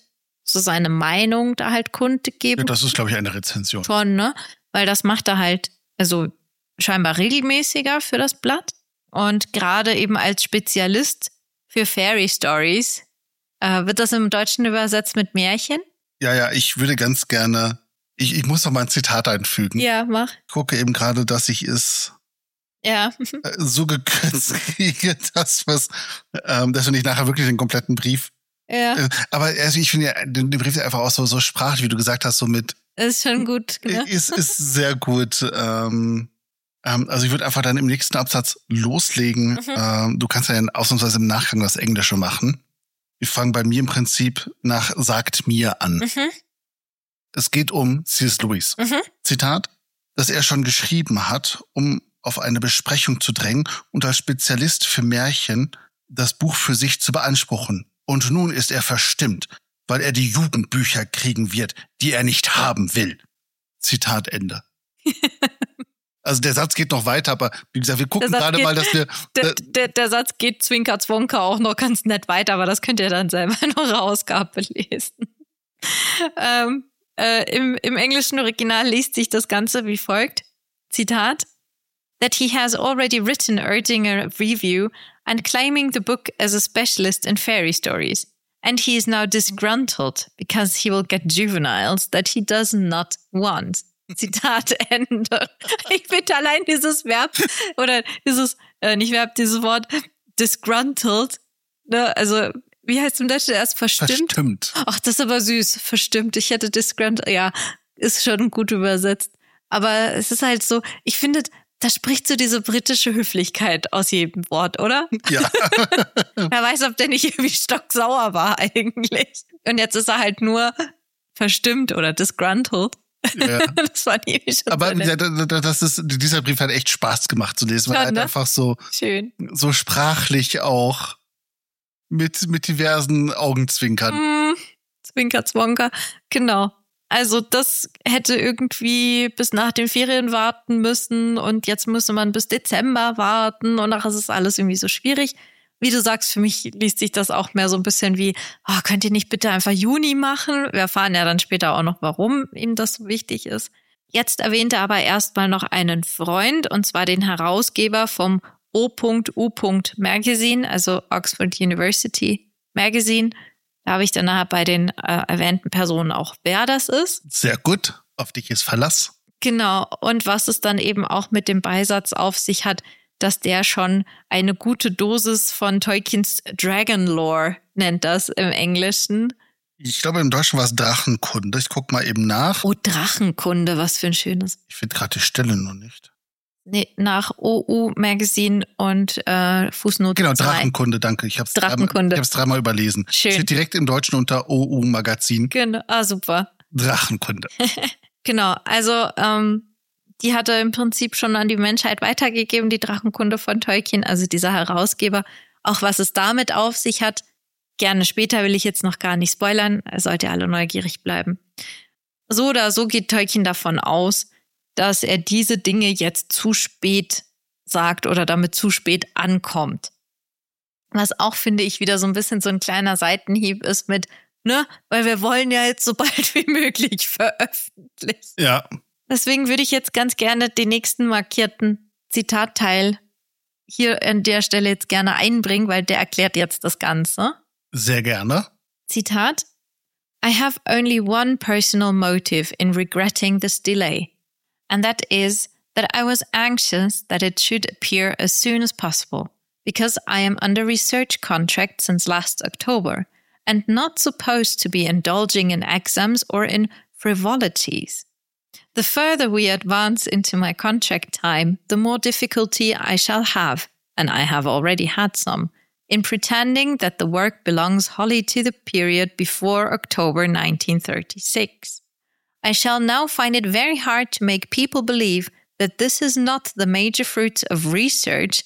so seine Meinung da halt kundgeben. Ja, das ist, glaube ich, eine Rezension. Schon, ne? Weil das macht er halt, also scheinbar regelmäßiger für das Blatt. Und gerade eben als Spezialist für Fairy Stories wird das im Deutschen übersetzt mit Märchen. Ja, ich würde ganz gerne, ich muss noch mal ein Zitat einfügen. Ja, mach. Ich gucke eben gerade, dass ich es so gekürzt kriege, dass wir nicht nachher wirklich den kompletten Brief. Ja. Aber also ich finde ja, den Brief einfach auch so sprachlich, wie du gesagt hast, so mit. Ist schon gut, ne? Ist sehr gut. Also ich würde einfach dann im nächsten Absatz loslegen. Du kannst ja ausnahmsweise im Nachgang das Englische machen. Wir fangen bei mir im Prinzip nach sagt mir an. Es geht um C.S. Lewis. Zitat, dass er schon geschrieben hat, um auf eine Besprechung zu drängen und als Spezialist für Märchen das Buch für sich zu beanspruchen. Und nun ist er verstimmt, weil er die Jugendbücher kriegen wird, die er nicht haben will. Zitat Ende. Also der Satz geht noch weiter, aber wie gesagt, wir gucken gerade mal, dass wir... Der Satz geht Zwinker Zwonker auch noch ganz nett weiter, aber das könnt ihr dann selber in eurer Ausgabe lesen. Im englischen Original liest sich das Ganze wie folgt. Zitat. That he has already written urging a review and claiming the book as a specialist in fairy stories. And he is now disgruntled because he will get juveniles that he does not want. Zitat Ende. Ich finde allein dieses Verb oder dieses, nicht Verb, dieses Wort disgruntled, ne, also wie heißt es im Deutschen erst verstimmt? Verstimmt. Ach, das ist aber süß, verstimmt. Ich hätte disgruntled, ja, ist schon gut übersetzt. Aber es ist halt so, ich finde, da spricht so diese britische Höflichkeit aus jedem Wort, oder? Ja. Wer weiß, ob der nicht irgendwie stocksauer war eigentlich. Und jetzt ist er halt nur verstimmt oder disgruntled. Ja. Das war nie schon aber so dieser Brief hat echt Spaß gemacht zu lesen, weil er halt einfach so schön, so sprachlich auch mit diversen Augenzwinkern. Zwinker, Zwonker, genau. Also das hätte irgendwie bis nach den Ferien warten müssen und jetzt müsste man bis Dezember warten und nachher ist es alles irgendwie so schwierig. Wie du sagst, für mich liest sich das auch mehr so ein bisschen wie, könnt ihr nicht bitte einfach Juni machen? Wir erfahren ja dann später auch noch, warum ihm das so wichtig ist. Jetzt erwähnt er aber erstmal noch einen Freund, und zwar den Herausgeber vom O.U. Magazine, also Oxford University Magazine. Da habe ich dann nachher bei den erwähnten Personen auch, wer das ist. Sehr gut, auf dich ist Verlass. Genau, und was es dann eben auch mit dem Beisatz auf sich hat, dass der schon eine gute Dosis von Tolkiens Dragon Lore nennt das im Englischen. Ich glaube, im Deutschen war es Drachenkunde. Ich guck mal eben nach. Oh, Drachenkunde, was für ein schönes. Ich finde gerade die Stelle noch nicht. Nee, nach OU Magazine und Fußnote Genau, 2. Drachenkunde, danke. Ich habe es dreimal überlesen. Schön. Steht direkt im Deutschen unter OU Magazin. Genau, super. Drachenkunde. Genau, also die hat er im Prinzip schon an die Menschheit weitergegeben, die Drachenkunde von Tolkien, also dieser Herausgeber. Auch was es damit auf sich hat, gerne später, will ich jetzt noch gar nicht spoilern, sollt ihr alle neugierig bleiben. So oder so geht Tolkien davon aus, dass er diese Dinge jetzt zu spät sagt oder damit zu spät ankommt. Was auch, finde ich, wieder so ein bisschen so ein kleiner Seitenhieb ist mit, ne, weil wir wollen ja jetzt so bald wie möglich veröffentlichen. Ja. Deswegen würde ich jetzt ganz gerne den nächsten markierten Zitatteil hier an der Stelle jetzt gerne einbringen, weil der erklärt jetzt das Ganze. Sehr gerne. Zitat: I have only one personal motive in regretting this delay, and that is that I was anxious that it should appear as soon as possible, because I am under research contract since last October, and not supposed to be indulging in exams or in frivolities. The further we advance into my contract time, the more difficulty I shall have, and I have already had some, in pretending that the work belongs wholly to the period before October 1936. I shall now find it very hard to make people believe that this is not the major fruit of research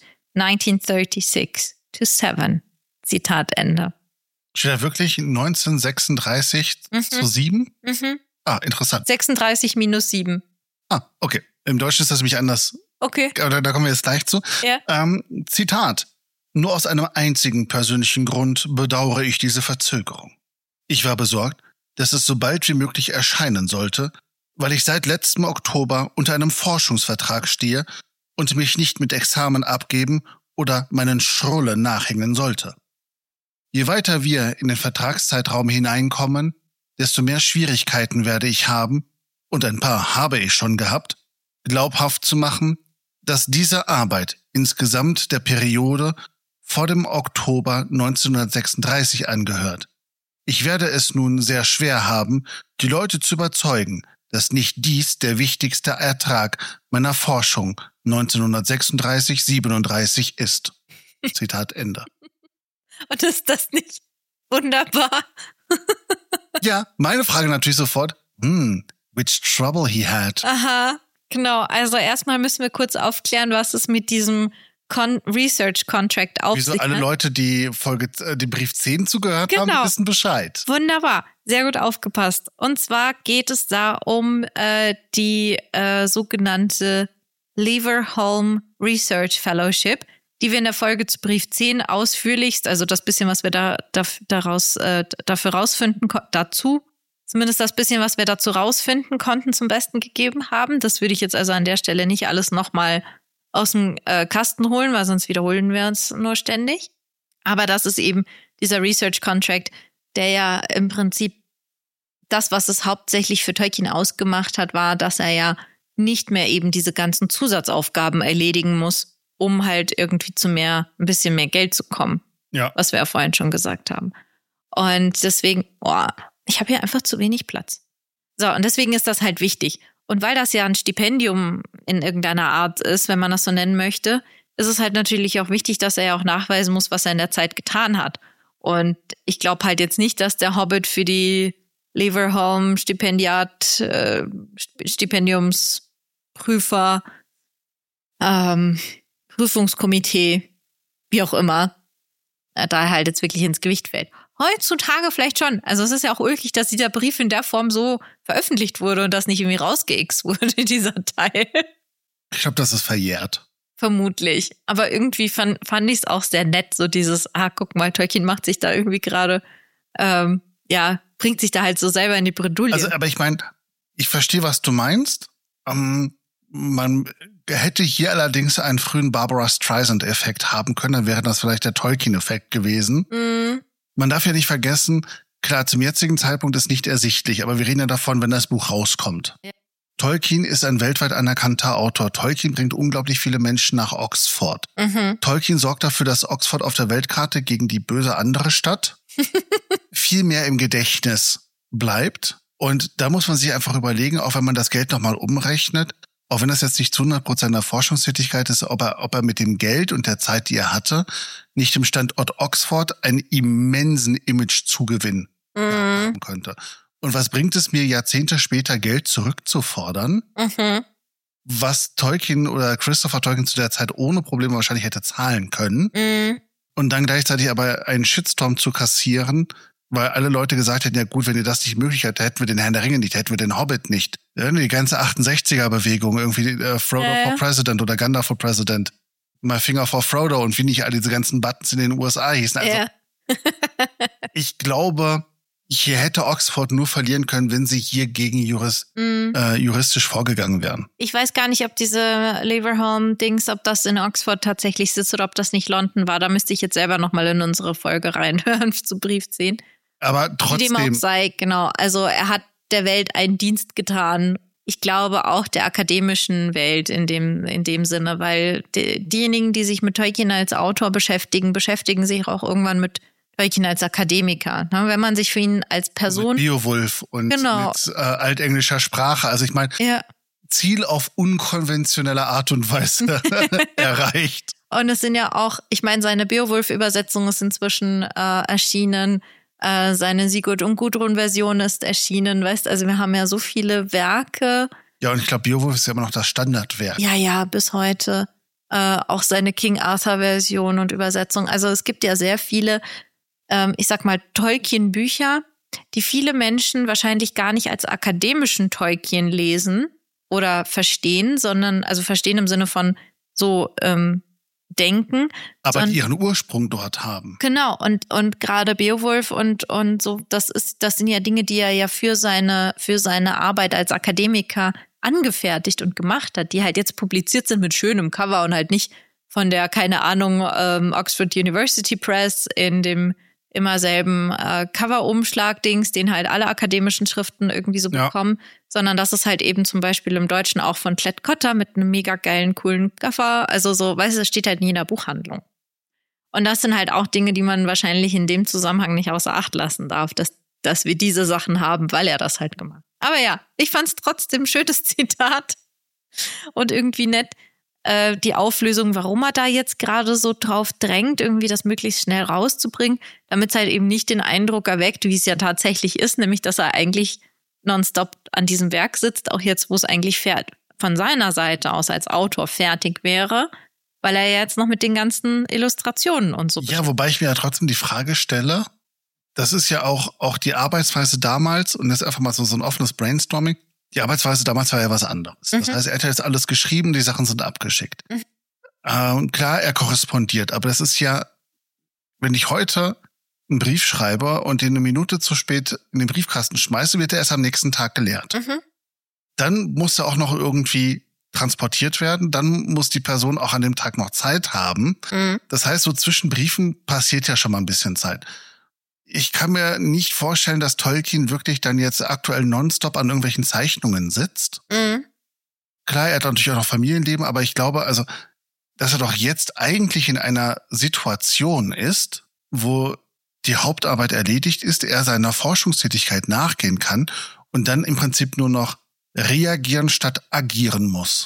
1936-7. Zitat Ende. Steht da wirklich 1936 zu 7? Mhm. Ah, interessant. 36 minus 7. Ah, okay. Im Deutschen ist das nämlich anders. Okay. Da kommen wir jetzt gleich zu. Ja. Zitat. Nur aus einem einzigen persönlichen Grund bedauere ich diese Verzögerung. Ich war besorgt, dass es so bald wie möglich erscheinen sollte, weil ich seit letztem Oktober unter einem Forschungsvertrag stehe und mich nicht mit Examen abgeben oder meinen Schrullen nachhängen sollte. Je weiter wir in den Vertragszeitraum hineinkommen, desto mehr Schwierigkeiten werde ich haben, und ein paar habe ich schon gehabt, glaubhaft zu machen, dass diese Arbeit insgesamt der Periode vor dem Oktober 1936 angehört. Ich werde es nun sehr schwer haben, die Leute zu überzeugen, dass nicht dies der wichtigste Ertrag meiner Forschung 1936-37 ist. Zitat Ende. Und ist das nicht wunderbar? Ja, meine Frage natürlich sofort, which trouble he had. Aha, genau. Also erstmal müssen wir kurz aufklären, was es mit diesem Research Contract auf Wieso sich alle hat. Leute, die dem Brief 10 zugehört haben, Genau. wissen Bescheid. Wunderbar, sehr gut aufgepasst. Und zwar geht es da um die sogenannte Leverhulme Research Fellowship, die wir in der Folge zu Brief 10 ausführlichst, also das bisschen, was wir dafür rausfinden dazu, zumindest das bisschen, was wir dazu rausfinden konnten, zum Besten gegeben haben. Das würde ich jetzt also an der Stelle nicht alles nochmal aus dem Kasten holen, weil sonst wiederholen wir uns nur ständig. Aber das ist eben dieser Research Contract, der ja im Prinzip das, was es hauptsächlich für Tolkien ausgemacht hat, war, dass er ja nicht mehr eben diese ganzen Zusatzaufgaben erledigen muss, um halt irgendwie ein bisschen mehr Geld zu kommen. Ja. Was wir ja vorhin schon gesagt haben. Und deswegen, ich habe hier einfach zu wenig Platz. So, und deswegen ist das halt wichtig. Und weil das ja ein Stipendium in irgendeiner Art ist, wenn man das so nennen möchte, ist es halt natürlich auch wichtig, dass er ja auch nachweisen muss, was er in der Zeit getan hat. Und ich glaube halt jetzt nicht, dass der Hobbit für die Leverhulme Stipendiumsprüfer, Prüfungskomitee, wie auch immer, da halt jetzt wirklich ins Gewicht fällt. Heutzutage vielleicht schon. Also es ist ja auch ulkig, dass dieser Brief in der Form so veröffentlicht wurde und das nicht irgendwie rausgeixt wurde, dieser Teil. Ich glaube, das ist verjährt. Vermutlich. Aber irgendwie fand ich es auch sehr nett, so dieses, guck mal, Tolkien macht sich da irgendwie gerade, bringt sich da halt so selber in die Bredouille. Also, aber ich meine, ich verstehe, was du meinst. Man hätte hier allerdings einen frühen Barbara Streisand-Effekt haben können, dann wäre das vielleicht der Tolkien-Effekt gewesen. Mm. Man darf ja nicht vergessen, klar, zum jetzigen Zeitpunkt ist nicht ersichtlich, aber wir reden ja davon, wenn das Buch rauskommt. Ja. Tolkien ist ein weltweit anerkannter Autor. Tolkien bringt unglaublich viele Menschen nach Oxford. Mhm. Tolkien sorgt dafür, dass Oxford auf der Weltkarte gegen die böse andere Stadt viel mehr im Gedächtnis bleibt. Und da muss man sich einfach überlegen, auch wenn man das Geld nochmal umrechnet, auch wenn das jetzt nicht zu 100% einer Forschungstätigkeit ist, ob er mit dem Geld und der Zeit, die er hatte, nicht dem Standort Oxford einen immensen Imagezugewinn haben könnte. Und was bringt es mir, Jahrzehnte später Geld zurückzufordern, was Tolkien oder Christopher Tolkien zu der Zeit ohne Probleme wahrscheinlich hätte zahlen können, und dann gleichzeitig aber einen Shitstorm zu kassieren, weil alle Leute gesagt hätten, ja gut, wenn ihr das nicht möglich hättet, hätten wir den Herrn der Ringe nicht, hätten wir den Hobbit nicht. Ja, die ganze 68er-Bewegung, irgendwie Frodo for President oder Gandalf for President, My Finger for Frodo und wie nicht all diese ganzen Buttons in den USA hießen. Also ich glaube, hier hätte Oxford nur verlieren können, wenn sie hier gegen juristisch vorgegangen wären. Ich weiß gar nicht, ob diese Leverhulme-Dings, ob das in Oxford tatsächlich sitzt oder ob das nicht London war. Da müsste ich jetzt selber nochmal in unsere Folge reinhören zu Brief 10. Aber trotzdem. Wie dem auch sei, genau. Also er hat der Welt einen Dienst getan. Ich glaube auch der akademischen Welt in dem Sinne, weil diejenigen, die sich mit Tolkien als Autor beschäftigen sich auch irgendwann mit Tolkien als Akademiker. Ne? Wenn man sich für ihn als Person... Mit Beowulf und mit altenglischer Sprache. Also ich meine, Ziel auf unkonventionelle Art und Weise erreicht. Und es sind ja auch, ich meine, seine Beowulf-Übersetzung ist inzwischen erschienen. Seine Sigurd und Gudrun-Version ist erschienen, weißt, also wir haben ja so viele Werke. Ja, und ich glaube, Beowulf ist ja immer noch das Standardwerk. Ja, bis heute. Auch seine King Arthur-Version und Übersetzung. Also es gibt ja sehr viele, ich sag mal, Tolkien-Bücher, die viele Menschen wahrscheinlich gar nicht als akademischen Tolkien lesen oder verstehen, sondern, also verstehen im Sinne von so denken. Aber die ihren Ursprung dort haben. Genau, und gerade Beowulf und so, das sind ja Dinge, die er ja für seine Arbeit als Akademiker angefertigt und gemacht hat, die halt jetzt publiziert sind mit schönem Cover und halt nicht von der, keine Ahnung, Oxford University Press in dem immer selben Cover-Umschlag-Dings, den halt alle akademischen Schriften irgendwie so bekommen, sondern das ist halt eben zum Beispiel im Deutschen auch von Klett-Cotta mit einem mega geilen, coolen Cover. Also so, weißt du, das steht halt in jeder Buchhandlung. Und das sind halt auch Dinge, die man wahrscheinlich in dem Zusammenhang nicht außer Acht lassen darf, dass wir diese Sachen haben, weil er das halt gemacht hat. Aber ja, ich fand es trotzdem ein schönes Zitat und irgendwie nett. Die Auflösung, warum er da jetzt gerade so drauf drängt, irgendwie das möglichst schnell rauszubringen, damit es halt eben nicht den Eindruck erweckt, wie es ja tatsächlich ist, nämlich, dass er eigentlich nonstop an diesem Werk sitzt, auch jetzt, wo es eigentlich von seiner Seite aus als Autor fertig wäre, weil er ja jetzt noch mit den ganzen Illustrationen und so. Ja, wobei ich mir ja trotzdem die Frage stelle, das ist ja auch die Arbeitsweise damals, und das ist einfach mal so ein offenes Brainstorming. Die Arbeitsweise damals war ja was anderes. Das heißt, er hat jetzt alles geschrieben, die Sachen sind abgeschickt. Klar, er korrespondiert, aber das ist ja, wenn ich heute einen Brief schreibe und den eine Minute zu spät in den Briefkasten schmeiße, wird er erst am nächsten Tag geleert. Dann muss er auch noch irgendwie transportiert werden, dann muss die Person auch an dem Tag noch Zeit haben. Das heißt, so zwischen Briefen passiert ja schon mal ein bisschen Zeit. Ich kann mir nicht vorstellen, dass Tolkien wirklich dann jetzt aktuell nonstop an irgendwelchen Zeichnungen sitzt. Klar, er hat natürlich auch noch Familienleben, aber ich glaube, also, dass er doch jetzt eigentlich in einer Situation ist, wo die Hauptarbeit erledigt ist, er seiner Forschungstätigkeit nachgehen kann und dann im Prinzip nur noch reagieren statt agieren muss.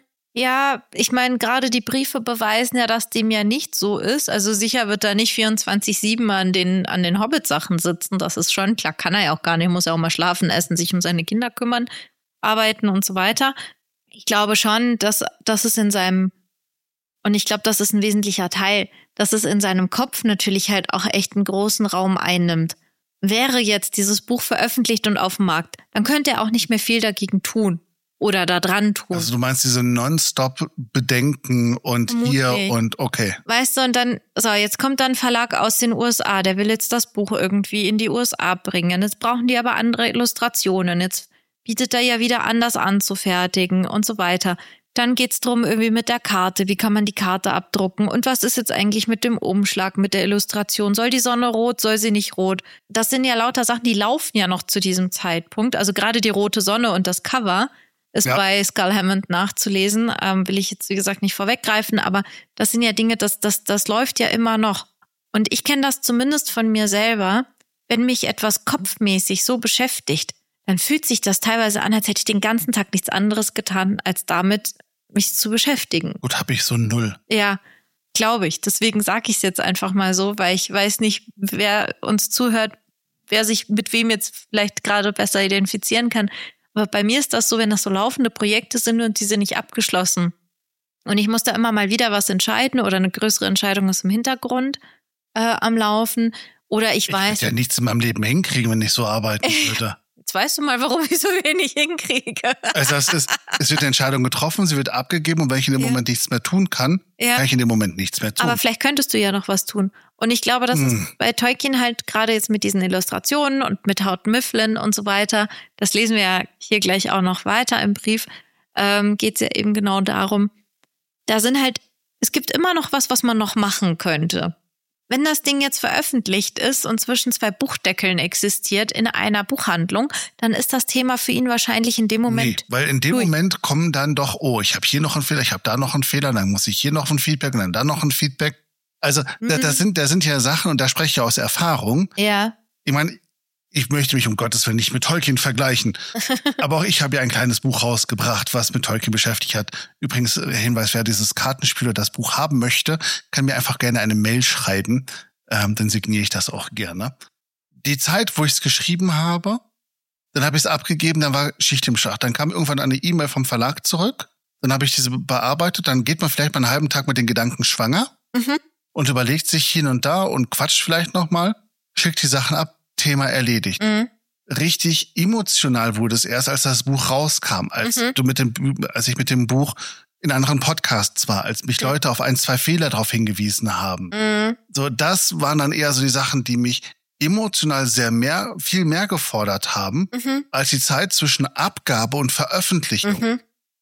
Ja, ich meine, gerade die Briefe beweisen ja, dass dem ja nicht so ist. Also sicher wird er nicht 24/7 an den Hobbit-Sachen sitzen. Das ist schon klar, kann er ja auch gar nicht. Muss ja auch mal schlafen, essen, sich um seine Kinder kümmern, arbeiten und so weiter. Ich glaube schon, dass es in seinem, und ich glaube, das ist ein wesentlicher Teil, dass es in seinem Kopf natürlich halt auch echt einen großen Raum einnimmt. Wäre jetzt dieses Buch veröffentlicht und auf dem Markt, dann könnte er auch nicht mehr viel dagegen tun. Oder da dran tun. Also du meinst diese Nonstop-Bedenken und hier und okay. Weißt du, und dann, so, jetzt kommt dann ein Verlag aus den USA, der will jetzt das Buch irgendwie in die USA bringen. Jetzt brauchen die aber andere Illustrationen. Jetzt bietet er ja wieder an, das anzufertigen und so weiter. Dann geht's drum irgendwie mit der Karte. Wie kann man die Karte abdrucken? Und was ist jetzt eigentlich mit dem Umschlag, mit der Illustration? Soll die Sonne rot? Soll sie nicht rot? Das sind ja lauter Sachen, die laufen ja noch zu diesem Zeitpunkt. Also gerade die rote Sonne und das Cover ist bei Skull Hammond nachzulesen. Will ich jetzt, wie gesagt, nicht vorweggreifen, aber das sind ja Dinge, das läuft ja immer noch. Und ich kenne das zumindest von mir selber. Wenn mich etwas kopfmäßig so beschäftigt, dann fühlt sich das teilweise an, als hätte ich den ganzen Tag nichts anderes getan, als damit mich zu beschäftigen. Gut, habe ich so 0. Ja, glaube ich. Deswegen sage ich es jetzt einfach mal so, weil ich weiß nicht, wer uns zuhört, wer sich mit wem jetzt vielleicht gerade besser identifizieren kann. Aber bei mir ist das so, wenn das so laufende Projekte sind und die sind nicht abgeschlossen. Und ich muss da immer mal wieder was entscheiden oder eine größere Entscheidung ist im Hintergrund am Laufen. Oder ich weiß. Ich würde ja nichts in meinem Leben hinkriegen, wenn ich so arbeiten würde. Jetzt weißt du mal, warum ich so wenig hinkriege. Also es wird eine Entscheidung getroffen, sie wird abgegeben und wenn ich in dem Moment nichts mehr tun kann, kann ich in dem Moment nichts mehr tun. Aber vielleicht könntest du ja noch was tun. Und ich glaube, das ist bei Tolkien halt gerade jetzt mit diesen Illustrationen und mit Houghton Mifflin und so weiter, das lesen wir ja hier gleich auch noch weiter im Brief, geht es ja eben genau darum, es gibt immer noch was man noch machen könnte. Wenn das Ding jetzt veröffentlicht ist und zwischen 2 Buchdeckeln existiert in einer Buchhandlung, dann ist das Thema für ihn wahrscheinlich in dem Moment. Nee, weil in dem Moment kommen dann doch, ich habe hier noch einen Fehler, ich habe da noch einen Fehler, dann muss ich hier noch ein Feedback und dann da noch ein Feedback. Also da sind ja Sachen, und da spreche ich aus Erfahrung. Ja. Ich meine, ich möchte mich um Gottes Willen nicht mit Tolkien vergleichen. Aber auch ich habe ja ein kleines Buch rausgebracht, was mit Tolkien beschäftigt hat. Übrigens, Hinweis, wer dieses Kartenspiel oder das Buch haben möchte, kann mir einfach gerne eine Mail schreiben. Dann signiere ich das auch gerne. Die Zeit, wo ich es geschrieben habe, dann habe ich es abgegeben, dann war Schicht im Schacht. Dann kam irgendwann eine E-Mail vom Verlag zurück. Dann habe ich diese bearbeitet. Dann geht man vielleicht mal einen halben Tag mit den Gedanken schwanger und überlegt sich hin und da und quatscht vielleicht nochmal, schickt die Sachen ab, Thema erledigt. Richtig emotional wurde es erst, als das Buch rauskam, als ich mit dem Buch in anderen Podcasts war, als mich Leute auf 1, 2 Fehler darauf hingewiesen haben. So, das waren dann eher so die Sachen, die mich emotional viel mehr gefordert haben, als die Zeit zwischen Abgabe und Veröffentlichung.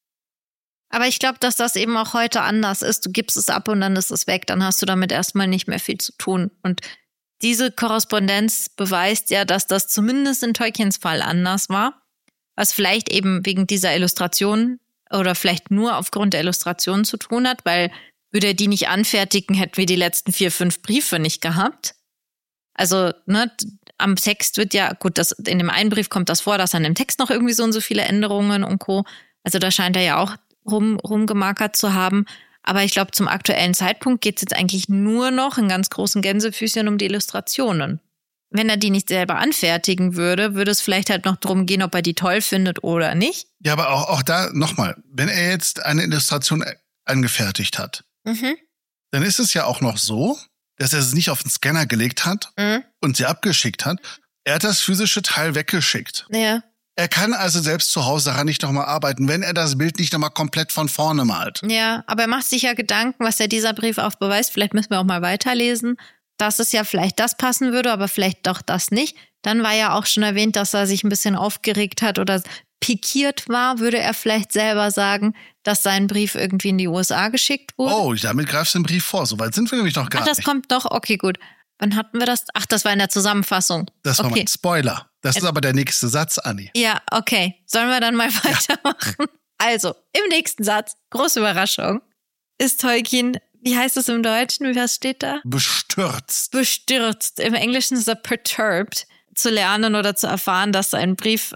Aber ich glaube, dass das eben auch heute anders ist. Du gibst es ab und dann ist es weg. Dann hast du damit erstmal nicht mehr viel zu tun. Und diese Korrespondenz beweist ja, dass das zumindest in Tolkiens Fall anders war. Was vielleicht eben wegen dieser Illustration oder vielleicht nur aufgrund der Illustration zu tun hat, weil würde er die nicht anfertigen, hätten wir die letzten 4, 5 Briefe nicht gehabt. Also, ne, am Text wird ja, gut, in dem einen Brief kommt das vor, dass an dem Text noch irgendwie so und so viele Änderungen und Co. Also da scheint er ja auch rumgemarkert zu haben. Aber ich glaube, zum aktuellen Zeitpunkt geht es jetzt eigentlich nur noch in ganz großen Gänsefüßchen um die Illustrationen. Wenn er die nicht selber anfertigen würde, würde es vielleicht halt noch darum gehen, ob er die toll findet oder nicht. Ja, aber auch da nochmal, wenn er jetzt eine Illustration angefertigt hat, dann ist es ja auch noch so, dass er es nicht auf den Scanner gelegt hat und sie abgeschickt hat. Er hat das physische Teil weggeschickt. Ja. Er kann also selbst zu Hause daran nicht nochmal arbeiten, wenn er das Bild nicht nochmal komplett von vorne malt. Ja, aber er macht sich ja Gedanken, was ja dieser Brief aufbeweist. Vielleicht müssen wir auch mal weiterlesen, dass es ja vielleicht das passen würde, aber vielleicht doch das nicht. Dann war ja auch schon erwähnt, dass er sich ein bisschen aufgeregt hat oder pikiert war, würde er vielleicht selber sagen, dass sein Brief irgendwie in die USA geschickt wurde. Oh, damit greifst du den Brief vor. So weit sind wir nämlich noch gar nicht. Das kommt doch, okay, gut. Wann hatten wir das? Ach, das war in der Zusammenfassung. Das war mein Spoiler. Das ist aber der nächste Satz, Anni. Ja, okay. Sollen wir dann mal weitermachen? Ja. Also, im nächsten Satz, große Überraschung, ist Tolkien, wie heißt es im Deutschen? Was steht da? Bestürzt. Bestürzt. Im Englischen ist er perturbed. Zu lernen oder zu erfahren, dass ein Brief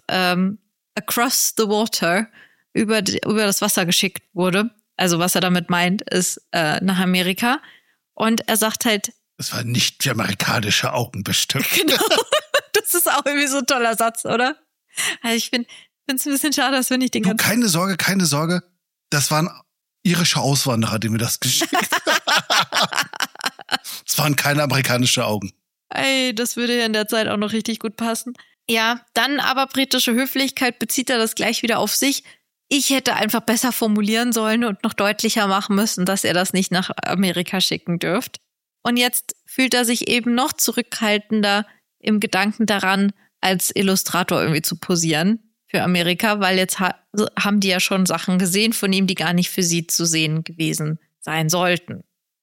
across the water über das Wasser geschickt wurde. Also was er damit meint, ist nach Amerika. Und er sagt halt, es war nicht die amerikanische Augen bestückt. Genau. Das ist auch irgendwie so ein toller Satz, oder? Also ich finde es ein bisschen schade, dass wir nicht den ganzen... Keine Sorge. Das waren irische Auswanderer, die mir das geschickt haben. Es waren keine amerikanische Augen. Ey, das würde ja in der Zeit auch noch richtig gut passen. Ja, dann aber britische Höflichkeit bezieht er das gleich wieder auf sich. Ich hätte einfach besser formulieren sollen und noch deutlicher machen müssen, dass er das nicht nach Amerika schicken dürft. Und jetzt fühlt er sich eben noch zurückhaltender im Gedanken daran, als Illustrator irgendwie zu posieren für Amerika, weil jetzt haben die ja schon Sachen gesehen von ihm, die gar nicht für sie zu sehen gewesen sein sollten.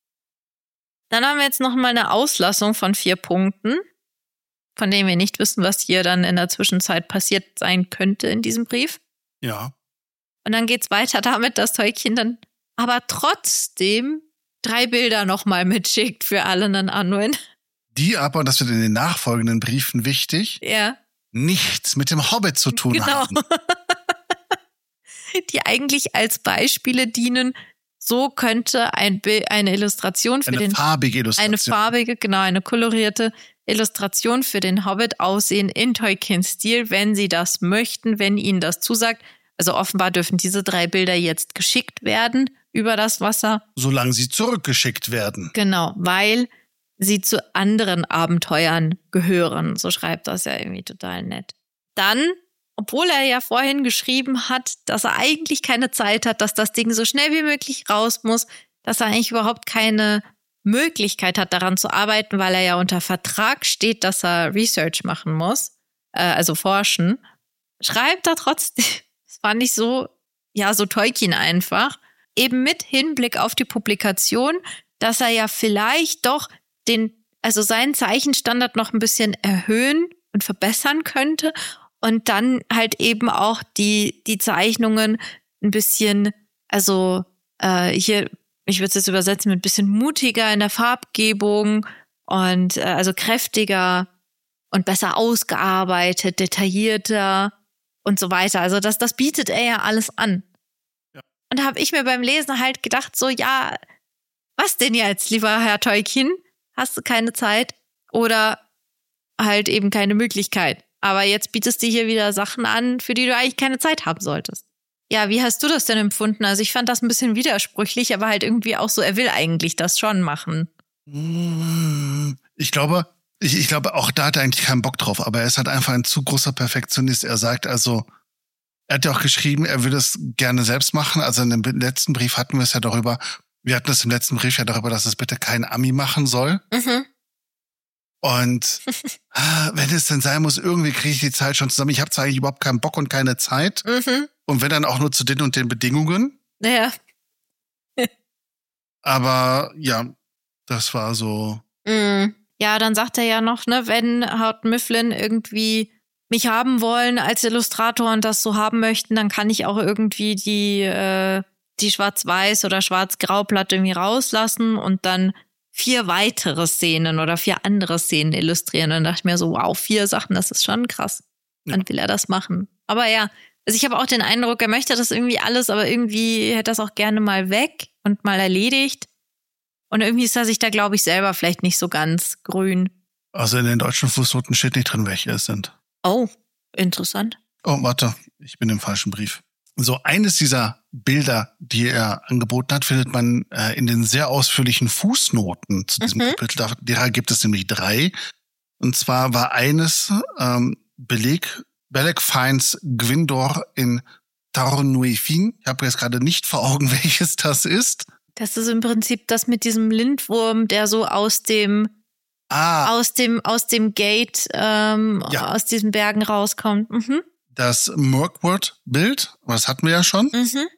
Dann haben wir jetzt noch mal eine Auslassung von 4 Punkten, von denen wir nicht wissen, was hier dann in der Zwischenzeit passiert sein könnte in diesem Brief. Ja. Und dann geht's weiter damit, dass Tolkien dann aber trotzdem 3 Bilder nochmal mitschickt für Allen und Anduin. Die aber, und das wird in den nachfolgenden Briefen wichtig, nichts mit dem Hobbit zu tun haben. Die eigentlich als Beispiele dienen, so könnte eine Illustration für eine farbige, eine kolorierte Illustration für den Hobbit aussehen in Tolkiens Stil, wenn sie das möchten, wenn ihnen das zusagt. Also offenbar dürfen diese 3 Bilder jetzt geschickt werden über das Wasser. Solange sie zurückgeschickt werden. Genau, weil sie zu anderen Abenteuern gehören. So schreibt das ja irgendwie total nett. Dann, obwohl er ja vorhin geschrieben hat, dass er eigentlich keine Zeit hat, dass das Ding so schnell wie möglich raus muss, dass er eigentlich überhaupt keine Möglichkeit hat, daran zu arbeiten, weil er ja unter Vertrag steht, dass er Research machen muss, also forschen, schreibt er trotzdem, das war nicht so, so Tolkien einfach, eben mit Hinblick auf die Publikation, dass er ja vielleicht doch seinen Zeichenstandard noch ein bisschen erhöhen und verbessern könnte und dann halt eben auch die Zeichnungen ein bisschen, hier, ich würde es jetzt übersetzen, mit ein bisschen mutiger in der Farbgebung und also kräftiger und besser ausgearbeitet, detaillierter und so weiter. Also das bietet er ja alles an. Ja. Und da habe ich mir beim Lesen halt gedacht, so, ja, was denn jetzt, lieber Herr Tolkien? Hast du keine Zeit oder halt eben keine Möglichkeit? Aber jetzt bietest du hier wieder Sachen an, für die du eigentlich keine Zeit haben solltest. Ja, wie hast du das denn empfunden? Also ich fand das ein bisschen widersprüchlich, aber halt irgendwie auch so, er will eigentlich das schon machen. Ich glaube, auch da hat er eigentlich keinen Bock drauf, aber er ist halt einfach ein zu großer Perfektionist. Er sagt also, Er hat ja auch geschrieben, er würde es gerne selbst machen. Also in dem letzten Brief hatten wir es ja darüber, dass es bitte kein Ami machen soll. Und wenn es denn sein muss, irgendwie kriege ich die Zeit schon zusammen. Ich habe zwar eigentlich überhaupt keinen Bock und keine Zeit. Und wenn dann auch nur zu den und den Bedingungen. Ja. Aber ja, das war so. Ja, dann sagt er ja noch, ne, wenn Houghton Mifflin irgendwie mich haben wollen als Illustrator und das so haben möchten, dann kann ich auch irgendwie die Schwarz-Weiß- oder Schwarz-Grau-Platte irgendwie rauslassen und dann 4 weitere Szenen oder 4 andere Szenen illustrieren. Und dann dachte ich mir so, wow, 4 Sachen, das ist schon krass. Dann will er das machen. Aber ja, also ich habe auch den Eindruck, er möchte das irgendwie alles, aber irgendwie hätte das auch gerne mal weg und mal erledigt. Und irgendwie ist er sich da, glaube ich, selber vielleicht nicht so ganz grün. Also in den deutschen Fußnoten steht nicht drin, welche es sind. Oh, interessant. Oh, warte, ich bin im falschen Brief. So, eines dieser Bilder, die er angeboten hat, findet man in den sehr ausführlichen Fußnoten zu diesem Kapitel. Derer gibt es nämlich 3. Und zwar war eines Belek finds Gwyndor in Tarnuifin. Ich habe jetzt gerade nicht vor Augen, welches das ist. Das ist im Prinzip das mit diesem Lindwurm, der so aus dem Gate, aus diesen Bergen rauskommt. Das Mirkwood-Bild, das hatten wir ja schon.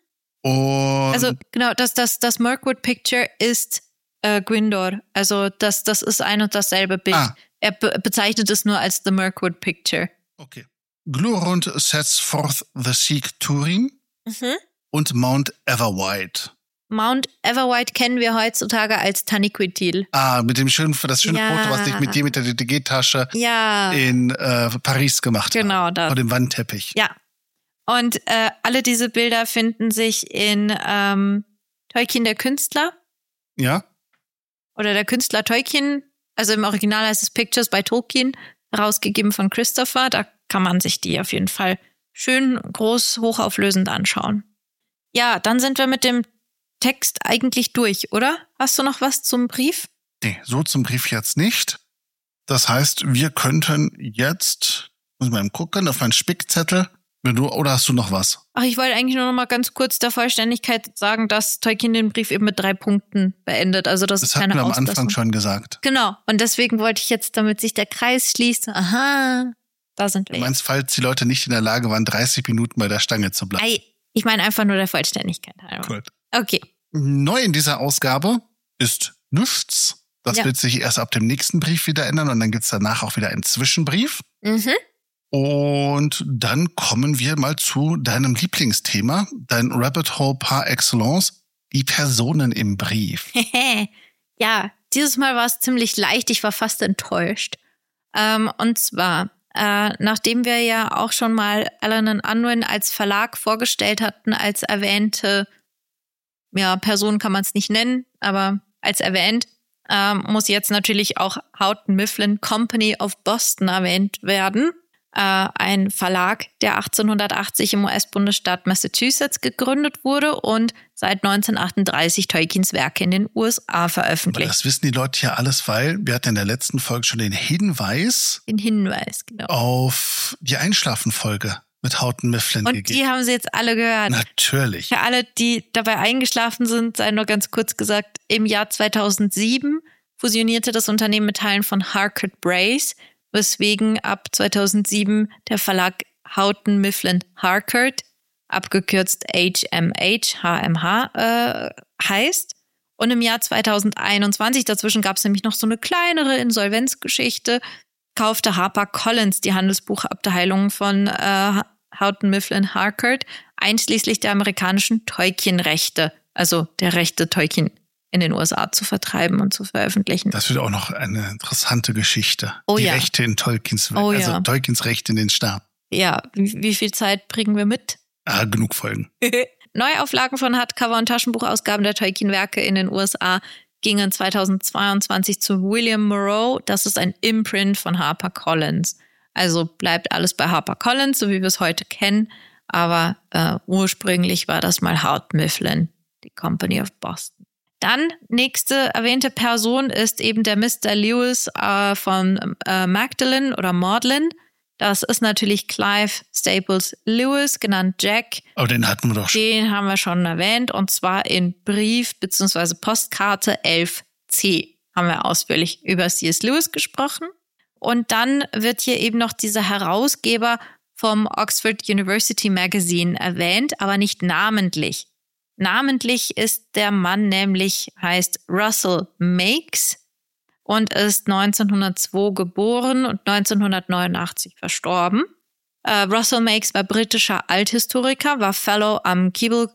Und also genau, das Mirkwood-Picture ist Gwyndor. Also das ist ein und dasselbe Bild. Er bezeichnet es nur als the Mirkwood-Picture. Okay. Glorund sets forth the Sieg Turin und Mount Everwhite. Mount Everwhite kennen wir heutzutage als Taniquetil. Mit dem schöne Foto, was ich mit dir mit der DTG-Tasche in Paris gemacht habe. Genau, das. Vor dem Wandteppich. Ja. Und alle diese Bilder finden sich in Tolkien der Künstler. Ja. Oder der Künstler Tolkien. Also im Original heißt es Pictures by Tolkien, herausgegeben von Christopher. Da kann man sich die auf jeden Fall schön groß, hochauflösend anschauen. Ja, dann sind wir mit dem Text eigentlich durch, oder? Hast du noch was zum Brief? Nee, so zum Brief jetzt nicht. Das heißt, wir könnten jetzt, muss ich mal gucken, auf meinen Spickzettel, oder hast du noch was? Ach, ich wollte eigentlich nur noch mal ganz kurz der Vollständigkeit sagen, dass Tolkien den Brief eben mit 3 Punkten beendet. Also das ist keine hatten wir am Auslassung. Anfang schon gesagt. Genau. Und deswegen wollte ich jetzt, damit sich der Kreis schließt, da sind wir. Du meinst, falls die Leute nicht in der Lage waren, 30 Minuten bei der Stange zu bleiben? Ich meine einfach nur der Vollständigkeit. Gut. Okay. Neu in dieser Ausgabe ist nichts. Das wird sich erst ab dem nächsten Brief wieder ändern und dann gibt's danach auch wieder einen Zwischenbrief. Und dann kommen wir mal zu deinem Lieblingsthema, dein Rabbit Hole par excellence, die Personen im Brief. Ja, dieses Mal war es ziemlich leicht. Ich war fast enttäuscht. Und zwar, nachdem wir ja auch schon mal Allen & Unwin als Verlag vorgestellt hatten, als erwähnte, Person kann man es nicht nennen, aber als erwähnt, muss jetzt natürlich auch Houghton Mifflin Company of Boston erwähnt werden. Ein Verlag, der 1880 im US-Bundesstaat Massachusetts gegründet wurde und seit 1938 Tolkiens Werke in den USA veröffentlicht. Aber das wissen die Leute ja alles, weil wir hatten in der letzten Folge schon den Hinweis genau. Auf die Einschlafen-Folge mit Houghton Mifflin gegeben. Und die haben sie jetzt alle gehört. Natürlich. Für alle, die dabei eingeschlafen sind, sei nur ganz kurz gesagt, im Jahr 2007 fusionierte das Unternehmen mit Teilen von Harcourt Brace, weswegen ab 2007 der Verlag Houghton Mifflin Harcourt, abgekürzt HMH, heißt. Und im Jahr 2021, dazwischen gab es nämlich noch so eine kleinere Insolvenzgeschichte, kaufte HarperCollins die Handelsbuchabteilung von Houghton Mifflin Harcourt, einschließlich der amerikanischen Tolkien-Rechte, also der Rechte, Tolkien in den USA zu vertreiben und zu veröffentlichen. Das wird auch noch eine interessante Geschichte. Die Rechte in Tolkiens Welt, also Tolkiens Rechte in den Staaten. Ja, wie viel Zeit bringen wir mit? Genug Folgen. Neuauflagen von Hardcover- und Taschenbuchausgaben der Tolkien-Werke in den USA gingen 2022 zu William Moreau. Das ist ein Imprint von HarperCollins. Also bleibt alles bei HarperCollins, so wie wir es heute kennen. Aber ursprünglich war das mal Houghton Mifflin, die Company of Boston. Dann, nächste erwähnte Person ist eben der Mr. Lewis von Magdalen oder Maudlin, Das ist natürlich Clive Staples Lewis, genannt Jack. Aber den hatten wir doch schon. Den haben wir schon erwähnt, und zwar in Brief bzw. Postkarte 11c haben wir ausführlich über C.S. Lewis gesprochen. Und dann wird hier eben noch dieser Herausgeber vom Oxford University Magazine erwähnt, aber nicht namentlich. Namentlich ist der Mann heißt Russell Makes und ist 1902 geboren und 1989 verstorben. Russell Makes war britischer Althistoriker, war Fellow am Keble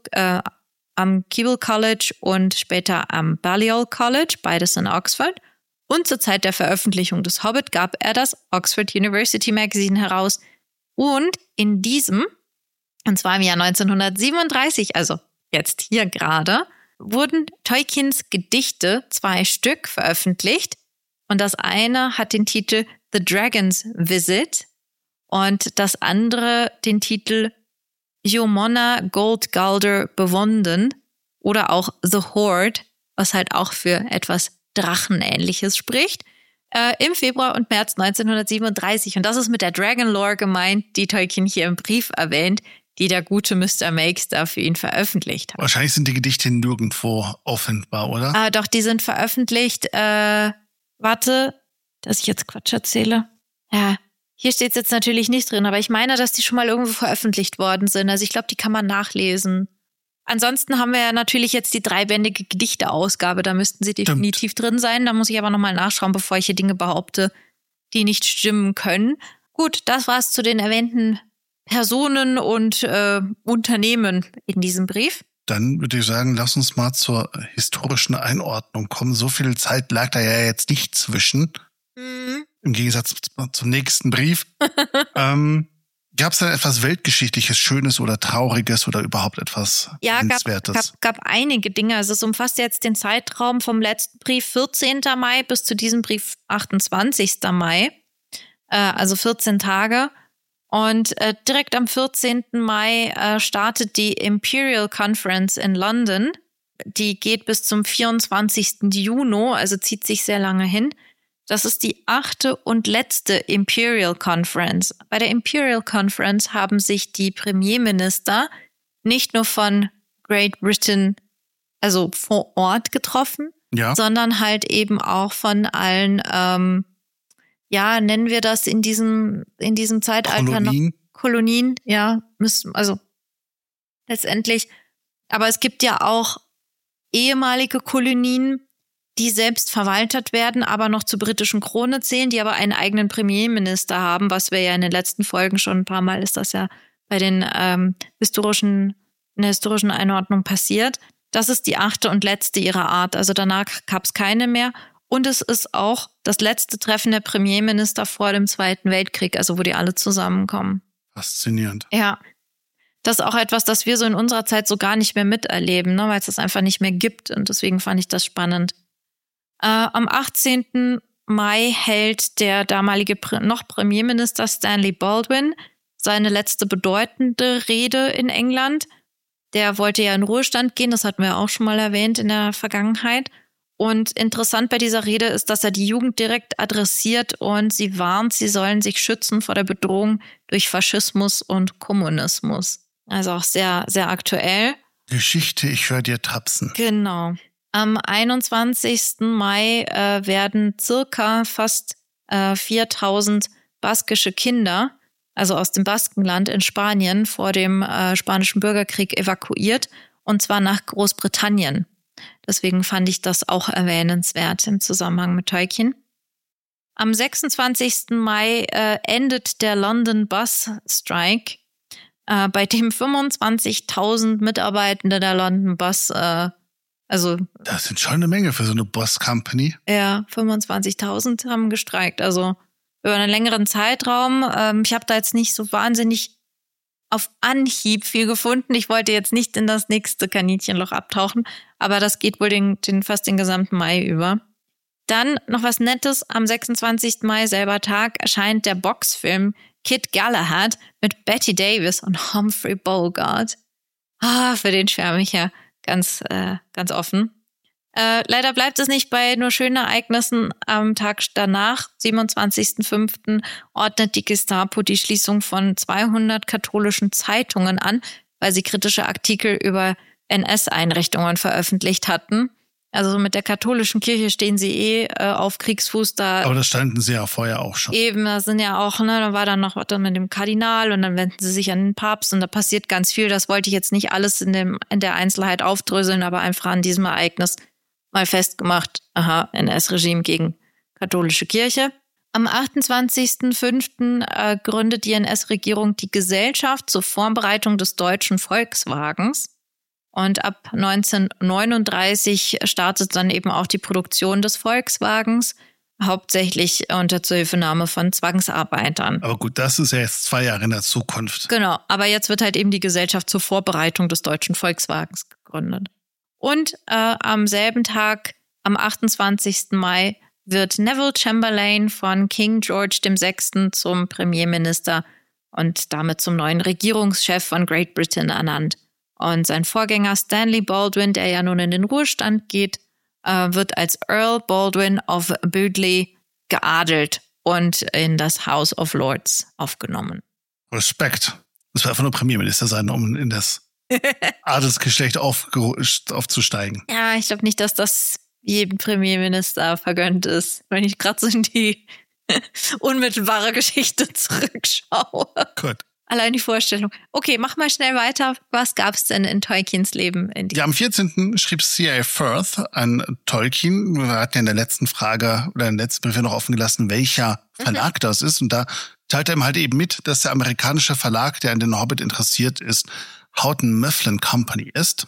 College und später am Balliol College, beides in Oxford. Und zur Zeit der Veröffentlichung des Hobbit gab er das Oxford University Magazine heraus. Und in diesem, und zwar im Jahr 1937, also jetzt hier gerade, wurden Tolkiens Gedichte 2 Stück veröffentlicht. Und das eine hat den Titel The Dragon's Visit und das andere den Titel Eomonna Goldgalder bewunden oder auch The Horde, was halt auch für etwas Drachenähnliches spricht, im Februar und März 1937. Und das ist mit der Dragon-Lore gemeint, die Tolkien hier im Brief erwähnt, die der gute Mr. Makes da für ihn veröffentlicht hat. Wahrscheinlich sind die Gedichte nirgendwo auffindbar, oder? Doch, die sind veröffentlicht. Warte, dass ich jetzt Quatsch erzähle. Ja, hier steht es jetzt natürlich nicht drin, aber ich meine, dass die schon mal irgendwo veröffentlicht worden sind. Also ich glaube, die kann man nachlesen. Ansonsten haben wir ja natürlich jetzt die 3-bändige Gedichteausgabe. Da müssten sie definitiv drin sein. Da muss ich aber nochmal nachschauen, bevor ich hier Dinge behaupte, die nicht stimmen können. Gut, das war's zu den erwähnten Personen und Unternehmen in diesem Brief. Dann würde ich sagen, lass uns mal zur historischen Einordnung kommen. So viel Zeit lag da ja jetzt nicht zwischen. Mhm. Im Gegensatz zum nächsten Brief. Gab es da etwas Weltgeschichtliches, Schönes oder Trauriges oder überhaupt etwas Nennenswertes? Gab einige Dinge. Also es umfasst jetzt den Zeitraum vom letzten Brief 14. Mai bis zu diesem Brief 28. Mai. Also 14 Tage. Und direkt am 14. Mai startet die Imperial Conference in London. Die geht bis zum 24. Juni, also zieht sich sehr lange hin. Das ist die 8. und letzte Imperial Conference. Bei der Imperial Conference haben sich die Premierminister nicht nur von Great Britain, also vor Ort getroffen, sondern halt eben auch von allen, nennen wir das in diesem Zeitalter noch Kolonien, also letztendlich. Aber es gibt ja auch ehemalige Kolonien, die selbst verwaltet werden, aber noch zur britischen Krone zählen, die aber einen eigenen Premierminister haben, was wir ja in den letzten Folgen schon ein paar Mal ist das ja bei den historischen Einordnung passiert. Das ist die 8. und letzte ihrer Art. Also danach gab es keine mehr. Und es ist auch das letzte Treffen der Premierminister vor dem Zweiten Weltkrieg, also wo die alle zusammenkommen. Faszinierend. Ja. Das ist auch etwas, das wir so in unserer Zeit so gar nicht mehr miterleben, ne, weil es das einfach nicht mehr gibt. Und deswegen fand ich das spannend. Am 18. Mai hält der damalige noch Premierminister Stanley Baldwin seine letzte bedeutende Rede in England. Der wollte ja in Ruhestand gehen, das hatten wir auch schon mal erwähnt in der Vergangenheit. Und interessant bei dieser Rede ist, dass er die Jugend direkt adressiert und sie warnt, sie sollen sich schützen vor der Bedrohung durch Faschismus und Kommunismus. Also auch sehr, sehr aktuell. Geschichte, ich höre dir tapsen. Genau. Am 21. Mai werden circa fast 4000 baskische Kinder, also aus dem Baskenland in Spanien, vor dem Spanischen Bürgerkrieg evakuiert, und zwar nach Großbritannien. Deswegen fand ich das auch erwähnenswert im Zusammenhang mit Tolkien. Am 26. Mai endet der London Bus Strike, bei dem 25.000 Mitarbeitende der London Bus das sind schon eine Menge für so eine Bus-Company. Ja, 25.000 haben gestreikt. Also über einen längeren Zeitraum. Ich habe da jetzt nicht so wahnsinnig auf Anhieb viel gefunden. Ich wollte jetzt nicht in das nächste Kaninchenloch abtauchen, aber das geht wohl fast den gesamten Mai über. Dann noch was Nettes. Am 26. Mai, selber Tag, erscheint der Boxfilm Kid Galahad mit Bette Davis und Humphrey Bogart. Für den schwärme ich ja ganz offen. Leider bleibt es nicht bei nur schönen Ereignissen. Am Tag danach, 27.05., ordnet die Gestapo die Schließung von 200 katholischen Zeitungen an, weil sie kritische Artikel über NS-Einrichtungen veröffentlicht hatten. Also mit der katholischen Kirche stehen sie auf Kriegsfuß da. Aber das standen sie ja vorher auch schon. Eben, da sind ja auch, da war dann noch was mit dem Kardinal und dann wenden sie sich an den Papst und da passiert ganz viel. Das wollte ich jetzt nicht alles in der Einzelheit aufdröseln, aber einfach an diesem Ereignis mal festgemacht. Aha, NS-Regime gegen katholische Kirche. Am 28.05. Gründet die NS-Regierung die Gesellschaft zur Vorbereitung des deutschen Volkswagens. Und ab 1939 startet dann eben auch die Produktion des Volkswagens, hauptsächlich unter Zuhilfenahme von Zwangsarbeitern. Aber gut, das ist ja jetzt 2 Jahre in der Zukunft. Genau, aber jetzt wird halt eben die Gesellschaft zur Vorbereitung des deutschen Volkswagens gegründet. Und am selben Tag, am 28. Mai, wird Neville Chamberlain von King George VI. Zum Premierminister und damit zum neuen Regierungschef von Great Britain ernannt. Und sein Vorgänger Stanley Baldwin, der ja nun in den Ruhestand geht, wird als Earl Baldwin of Bewdley geadelt und in das House of Lords aufgenommen. Respekt. Das wird einfach nur Premierminister sein, um in das Adelsgeschlecht aufzusteigen. Ja, ich glaube nicht, dass das jedem Premierminister vergönnt ist, wenn ich gerade so in die unmittelbare Geschichte zurückschaue. Gut. Allein die Vorstellung. Okay, mach mal schnell weiter. Was gab's denn in Tolkiens Leben? Ja, am 14. schrieb C.A. Firth an Tolkien. Wir hatten ja in der letzten Frage oder in der letzten Brief noch offen gelassen, welcher Verlag das ist. Und da teilt er ihm halt eben mit, dass der amerikanische Verlag, der an den Hobbit interessiert ist, Houghton Mifflin Company ist.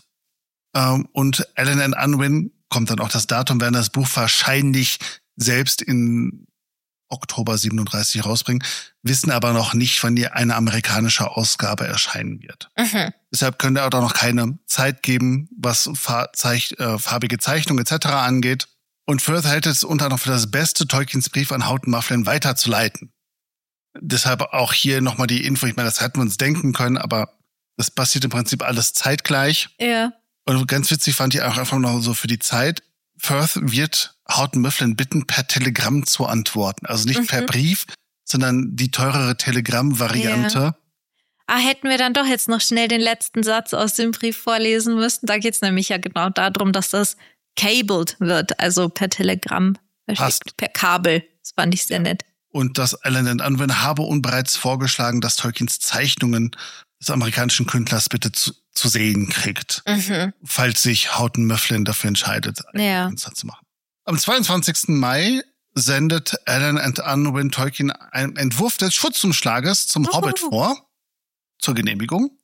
Und Allen & Unwin, kommt dann auch das Datum, werden das Buch wahrscheinlich selbst in Oktober 37 rausbringen, wissen aber noch nicht, wann eine amerikanische Ausgabe erscheinen wird. Deshalb können wir auch noch keine Zeit geben, was farbige Zeichnung etc. angeht. Und Firth hält es unter anderem für das Beste, Tolkiens Brief an Houghton Mifflin weiterzuleiten. Deshalb auch hier nochmal die Info, ich meine, das hätten wir uns denken können, aber das passiert im Prinzip alles zeitgleich. Ja. Und ganz witzig fand ich auch einfach noch so für die Zeit, Firth wird Houghton Mifflin bitten, per Telegramm zu antworten. Also nicht per Brief, sondern die teurere Telegramm-Variante. Ja. Hätten wir dann doch jetzt noch schnell den letzten Satz aus dem Brief vorlesen müssen. Da geht's nämlich ja genau darum, dass das cabled wird, also per Telegramm verschickt, per Kabel. Das fand ich sehr nett. Und dass Allen & Unwin habe bereits vorgeschlagen, dass Tolkiens Zeichnungen des amerikanischen Künstlers bitte zu sehen kriegt, falls sich Houghton Mifflin dafür entscheidet, einen Künstler zu machen. Am 22. Mai sendet Allen & Unwin Tolkien einen Entwurf des Schutzumschlages zum Hobbit vor, zur Genehmigung.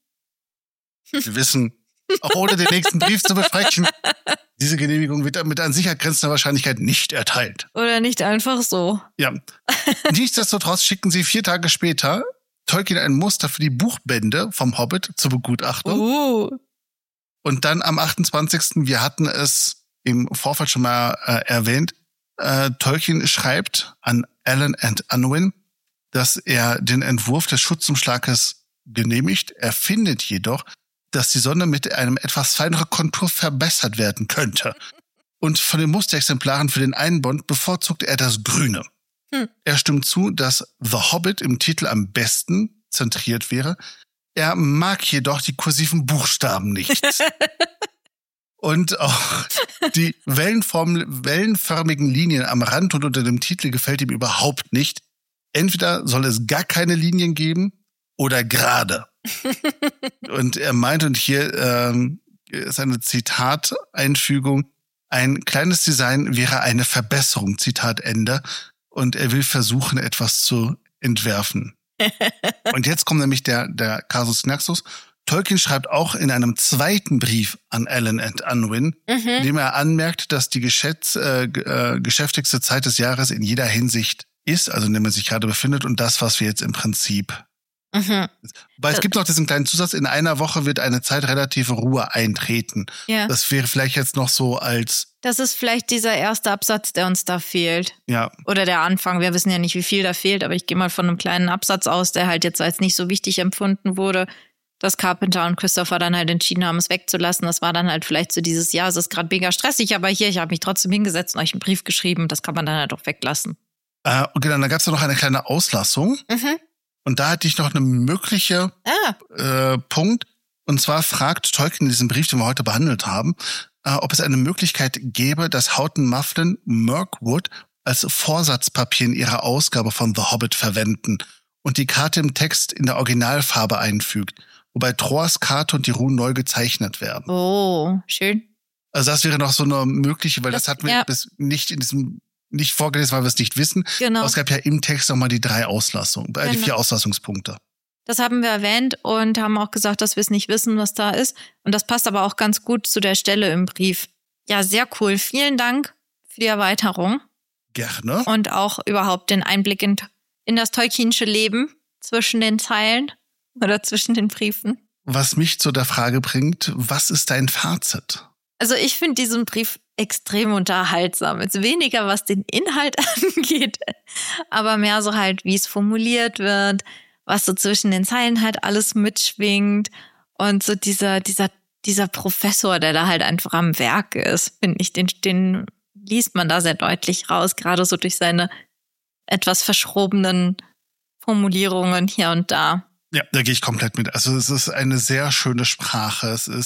Wir wissen, auch ohne den nächsten Brief zu besprechen, diese Genehmigung wird mit an Sicherheit grenzender Wahrscheinlichkeit nicht erteilt. Oder nicht einfach so. Ja. Nichtsdestotrotz schicken sie 4 Tage später Tolkien ein Muster für die Buchbände vom Hobbit zur Begutachtung. Und dann am 28. Wir hatten es im Vorfeld schon mal erwähnt, Tolkien schreibt an Allen & Unwin, dass er den Entwurf des Schutzumschlages genehmigt. Er findet jedoch, dass die Sonne mit einem etwas feineren Kontur verbessert werden könnte. Und von den Musterexemplaren für den einen Band bevorzugt er das Grüne. Er stimmt zu, dass The Hobbit im Titel am besten zentriert wäre. Er mag jedoch die kursiven Buchstaben nicht. Und auch die wellenförmigen Linien am Rand und unter dem Titel gefällt ihm überhaupt nicht. Entweder soll es gar keine Linien geben oder gerade. Und er meint, und hier ist eine Zitateinfügung, ein kleines Design wäre eine Verbesserung, Zitat Ende. Und er will versuchen, etwas zu entwerfen. Und jetzt kommt nämlich der Casus Knaxus. Tolkien schreibt auch in einem zweiten Brief an Allen & Unwin, in dem er anmerkt, dass die geschäftigste Zeit des Jahres in jeder Hinsicht ist, also in dem er sich gerade befindet, und das, was wir jetzt im Prinzip. Weil es gibt noch diesen kleinen Zusatz, in einer Woche wird eine Zeit relative Ruhe eintreten. Ja. Das wäre vielleicht jetzt noch so als... Das ist vielleicht dieser erste Absatz, der uns da fehlt. Ja. Oder der Anfang. Wir wissen ja nicht, wie viel da fehlt, aber ich gehe mal von einem kleinen Absatz aus, der halt jetzt als nicht so wichtig empfunden wurde. dass Carpenter und Christopher dann halt entschieden haben, es wegzulassen. Das war dann halt vielleicht so dieses Jahr, es ist gerade mega stressig, aber hier, ich habe mich trotzdem hingesetzt und euch einen Brief geschrieben. Das kann man dann halt auch weglassen. Und genau, da gab es noch eine kleine Auslassung. Und da hatte ich noch eine mögliche Punkt. Und zwar fragt Tolkien in diesem Brief, den wir heute behandelt haben, ob es eine Möglichkeit gäbe, dass Houghton Mifflin Mirkwood als Vorsatzpapier in ihrer Ausgabe von The Hobbit verwenden und die Karte im Text in der Originalfarbe einfügt, wobei Troas Karte und die Runen neu gezeichnet werden. Oh, schön. Also das wäre noch so eine mögliche, weil das hatten wir bis nicht vorgelesen, weil wir es nicht wissen. Genau. Aber es gab ja im Text nochmal die 3 Auslassungen, die 4 Auslassungspunkte. Das haben wir erwähnt und haben auch gesagt, dass wir es nicht wissen, was da ist. Und das passt aber auch ganz gut zu der Stelle im Brief. Ja, sehr cool. Vielen Dank für die Erweiterung. Gerne. Und auch überhaupt den Einblick in das Tolkienische Leben zwischen den Zeilen oder zwischen den Briefen. Was mich zu der Frage bringt, was ist dein Fazit? Also ich finde diesen Brief extrem unterhaltsam. Jetzt weniger, was den Inhalt angeht, aber mehr so halt, wie es formuliert wird, was so zwischen den Zeilen halt alles mitschwingt und so dieser Professor, der da halt einfach am Werk ist, finde ich, den liest man da sehr deutlich raus, gerade so durch seine etwas verschrobenen Formulierungen hier und da. Ja, da gehe ich komplett mit. Also es ist eine sehr schöne Sprache. Es ist,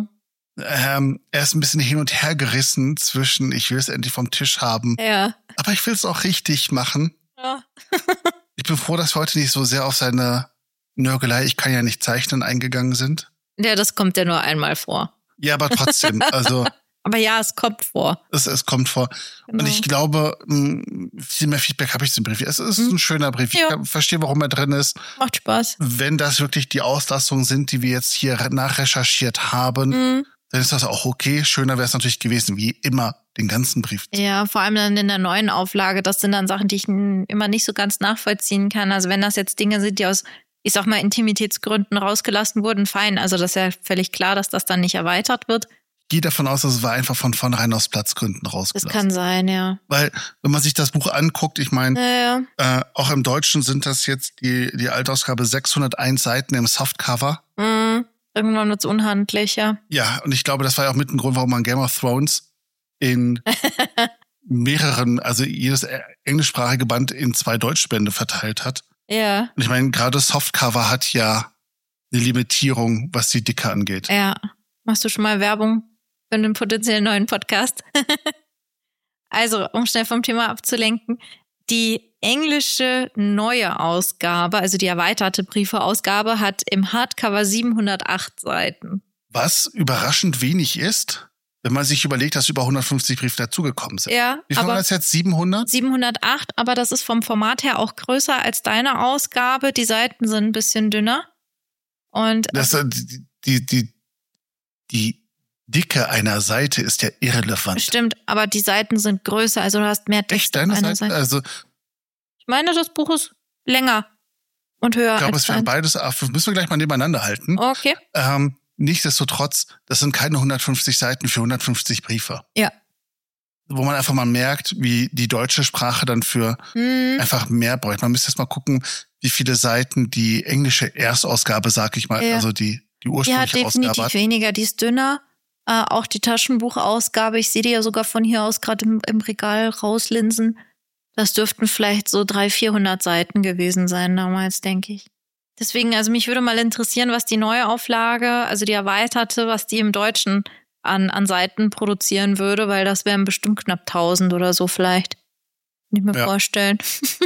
er ist ein bisschen hin und her gerissen zwischen, ich will es endlich vom Tisch haben, aber ich will es auch richtig machen. Ja. Ich bin froh, dass wir heute nicht so sehr auf seine Nörgelei, ich kann ja nicht zeichnen, eingegangen sind. Ja, das kommt ja nur einmal vor. Ja, aber trotzdem, also. Aber ja, es kommt vor. Es kommt vor. Genau. Und ich glaube, viel mehr Feedback habe ich zum Brief. Es ist ein schöner Brief. Ich verstehe, warum er drin ist. Macht Spaß. Wenn das wirklich die Auslassungen sind, die wir jetzt hier nachrecherchiert haben, dann ist das auch okay. Schöner wäre es natürlich gewesen, wie immer, den ganzen Brief. Ja, vor allem dann in der neuen Auflage. Das sind dann Sachen, die ich immer nicht so ganz nachvollziehen kann. Also wenn das jetzt Dinge sind, die aus, ich sag mal, Intimitätsgründen rausgelassen wurden, fein. Also das ist ja völlig klar, dass das dann nicht erweitert wird. Ich gehe davon aus, dass es war einfach von vornherein aus Platzgründen rausgelassen. Das kann sein, ja. Weil, wenn man sich das Buch anguckt, ich meine, auch im Deutschen sind das jetzt die Altausgabe 601 Seiten im Softcover. Irgendwann wird's unhandlich, ja. Ja, und ich glaube, das war ja auch mit ein Grund, warum man Game of Thrones in mehreren, also jedes englischsprachige Band in 2 Deutschbände verteilt hat. Ja. Und ich meine, gerade Softcover hat ja eine Limitierung, was die Dicke angeht. Ja. Machst du schon mal Werbung für einen potenziellen neuen Podcast? Also, um schnell vom Thema abzulenken, die englische neue Ausgabe, also die erweiterte Briefe-Ausgabe, hat im Hardcover 708 Seiten. Was überraschend wenig ist, wenn man sich überlegt, dass über 150 Briefe dazugekommen sind. Ja, wie viel waren das jetzt? 700? 708, aber das ist vom Format her auch größer als deine Ausgabe. Die Seiten sind ein bisschen dünner. Und das, die Dicke einer Seite ist ja irrelevant. Stimmt, aber die Seiten sind größer, also du hast mehr Text. Echt, deine Seite? Also, ich meine, das Buch ist länger und höher. Ich glaube, es wären beides, müssen wir gleich mal nebeneinander halten. Okay. Nichtsdestotrotz, das sind keine 150 Seiten für 150 Briefe. Ja. Wo man einfach mal merkt, wie die deutsche Sprache dann für einfach mehr bräuchte. Man müsste jetzt mal gucken, wie viele Seiten die englische Erstausgabe, sag ich mal, also die ursprüngliche Ausgabe hat. Ja, definitiv weniger. Die ist dünner. Auch die Taschenbuchausgabe, ich sehe die ja sogar von hier aus gerade im Regal rauslinsen. Das dürften vielleicht so 300-400 Seiten gewesen sein damals, denke ich. Deswegen, also mich würde mal interessieren, was die neue Auflage, also die erweiterte, was die im Deutschen an Seiten produzieren würde, weil das wären bestimmt knapp 1000 oder so vielleicht. Kann ich mir vorstellen.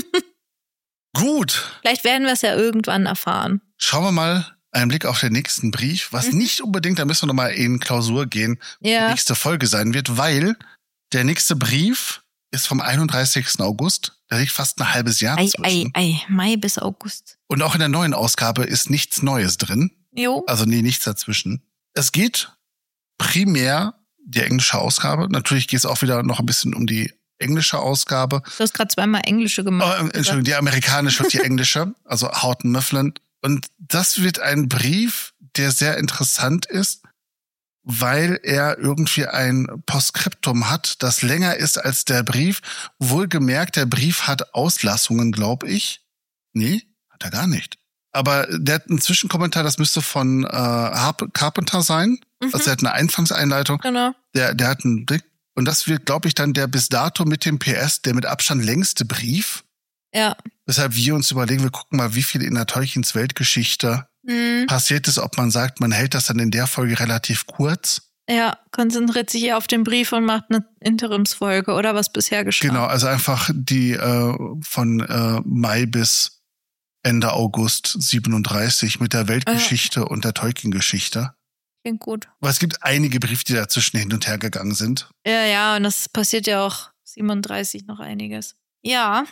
Gut. Vielleicht werden wir es ja irgendwann erfahren. Schauen wir mal einen Blick auf den nächsten Brief, was nicht unbedingt, da müssen wir nochmal in Klausur gehen, die nächste Folge sein wird, weil der nächste Brief ist vom 31. August. Da liegt fast ein halbes Jahr zwischen. Mai bis August. Und auch in der neuen Ausgabe ist nichts Neues drin. Jo. Also nichts dazwischen. Es geht primär die englische Ausgabe. Natürlich geht es auch wieder noch ein bisschen um die englische Ausgabe. Du hast gerade zweimal englische gemacht. Entschuldigung, die amerikanische und die englische, also Houghton Mifflin. Und das wird ein Brief, der sehr interessant ist, weil er irgendwie ein Postskriptum hat, das länger ist als der Brief. Wohlgemerkt, der Brief hat Auslassungen, glaube ich. Nee, hat er gar nicht. Aber der hat einen Zwischenkommentar, das müsste von Carpenter sein. Also der hat eine Anfangseinleitung. Genau. Der hat einen Blick. Und das wird, glaube ich, dann der bis dato mit dem PS, der mit Abstand längste Brief. Ja. Weshalb wir uns überlegen, wir gucken mal, wie viel in der Tolkiens Weltgeschichte passiert ist, ob man sagt, man hält das dann in der Folge relativ kurz. Ja, konzentriert sich eher auf den Brief und macht eine Interimsfolge oder was bisher geschah. Genau, also einfach die von Mai bis Ende August 37 mit der Weltgeschichte und der Tolkien-Geschichte. Klingt gut. Weil es gibt einige Briefe, die dazwischen hin und her gegangen sind. Ja, und das passiert ja auch 37 noch einiges. Ja.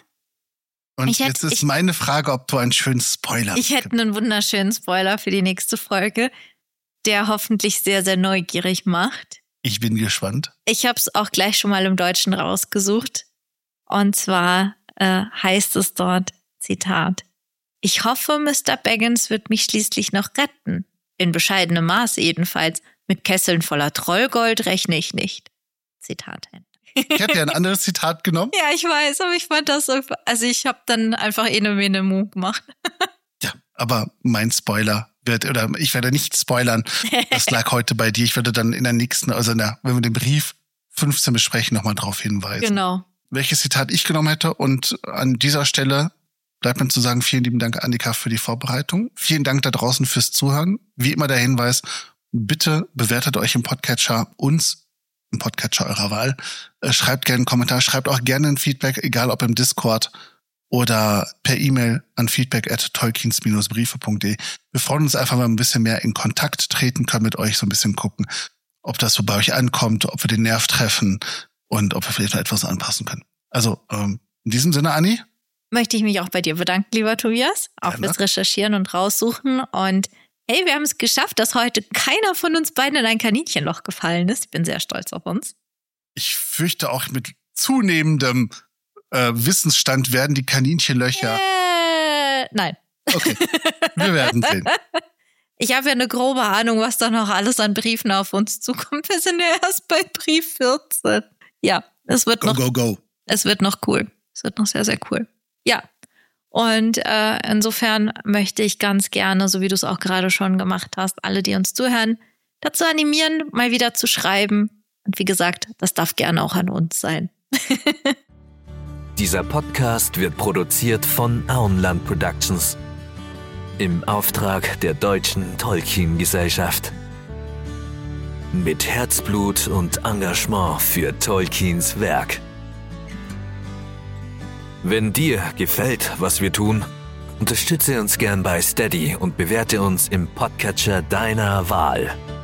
Und jetzt ist meine Frage, ob du einen schönen Spoiler hast. Ich hätte einen wunderschönen Spoiler für die nächste Folge, der hoffentlich sehr, sehr neugierig macht. Ich bin gespannt. Ich habe es auch gleich schon mal im Deutschen rausgesucht. Und zwar heißt es dort, Zitat, ich hoffe, Mr. Baggins wird mich schließlich noch retten. In bescheidenem Maße jedenfalls. Mit Kesseln voller Trollgold rechne ich nicht. Zitat Ende. Ich hätte ja ein anderes Zitat genommen. Ja, ich weiß, aber ich fand das so, also ich habe dann einfach eine Mu gemacht. Ja, aber mein Spoiler ich werde nicht spoilern. Das lag heute bei dir. Ich werde dann in der nächsten, wenn wir den Brief 15 besprechen, nochmal drauf hinweisen. Genau. Welches Zitat ich genommen hätte. Und an dieser Stelle bleibt mir zu sagen, vielen lieben Dank, Annika, für die Vorbereitung. Vielen Dank da draußen fürs Zuhören. Wie immer der Hinweis, bitte bewertet euch im Podcatcher, uns im Podcatcher eurer Wahl. Schreibt gerne einen Kommentar, schreibt auch gerne ein Feedback, egal ob im Discord oder per E-Mail an feedback@tolkiens-briefe.de. Wir freuen uns einfach, wenn wir ein bisschen mehr in Kontakt treten können mit euch, so ein bisschen gucken, ob das so bei euch ankommt, ob wir den Nerv treffen und ob wir vielleicht noch etwas anpassen können. Also in diesem Sinne, Anni, möchte ich mich auch bei dir bedanken, lieber Tobias, auch fürs Recherchieren und Raussuchen. Und hey, wir haben es geschafft, dass heute keiner von uns beiden in ein Kaninchenloch gefallen ist. Ich bin sehr stolz auf uns. Ich fürchte auch mit zunehmendem Wissensstand werden die Kaninchenlöcher... Nein. Okay, wir werden sehen. Ich habe ja eine grobe Ahnung, was da noch alles an Briefen auf uns zukommt. Wir sind ja erst bei Brief 14. Ja, es wird Go. Es wird noch cool. Es wird noch sehr, sehr cool. Ja, und insofern möchte ich ganz gerne, so wie du es auch gerade schon gemacht hast, alle, die uns zuhören, dazu animieren, mal wieder zu schreiben. Und wie gesagt, das darf gerne auch an uns sein. Dieser Podcast wird produziert von Auenland Productions im Auftrag der Deutschen Tolkien-Gesellschaft. Mit Herzblut und Engagement für Tolkiens Werk. Wenn dir gefällt, was wir tun, unterstütze uns gern bei Steady und bewerte uns im Podcatcher deiner Wahl.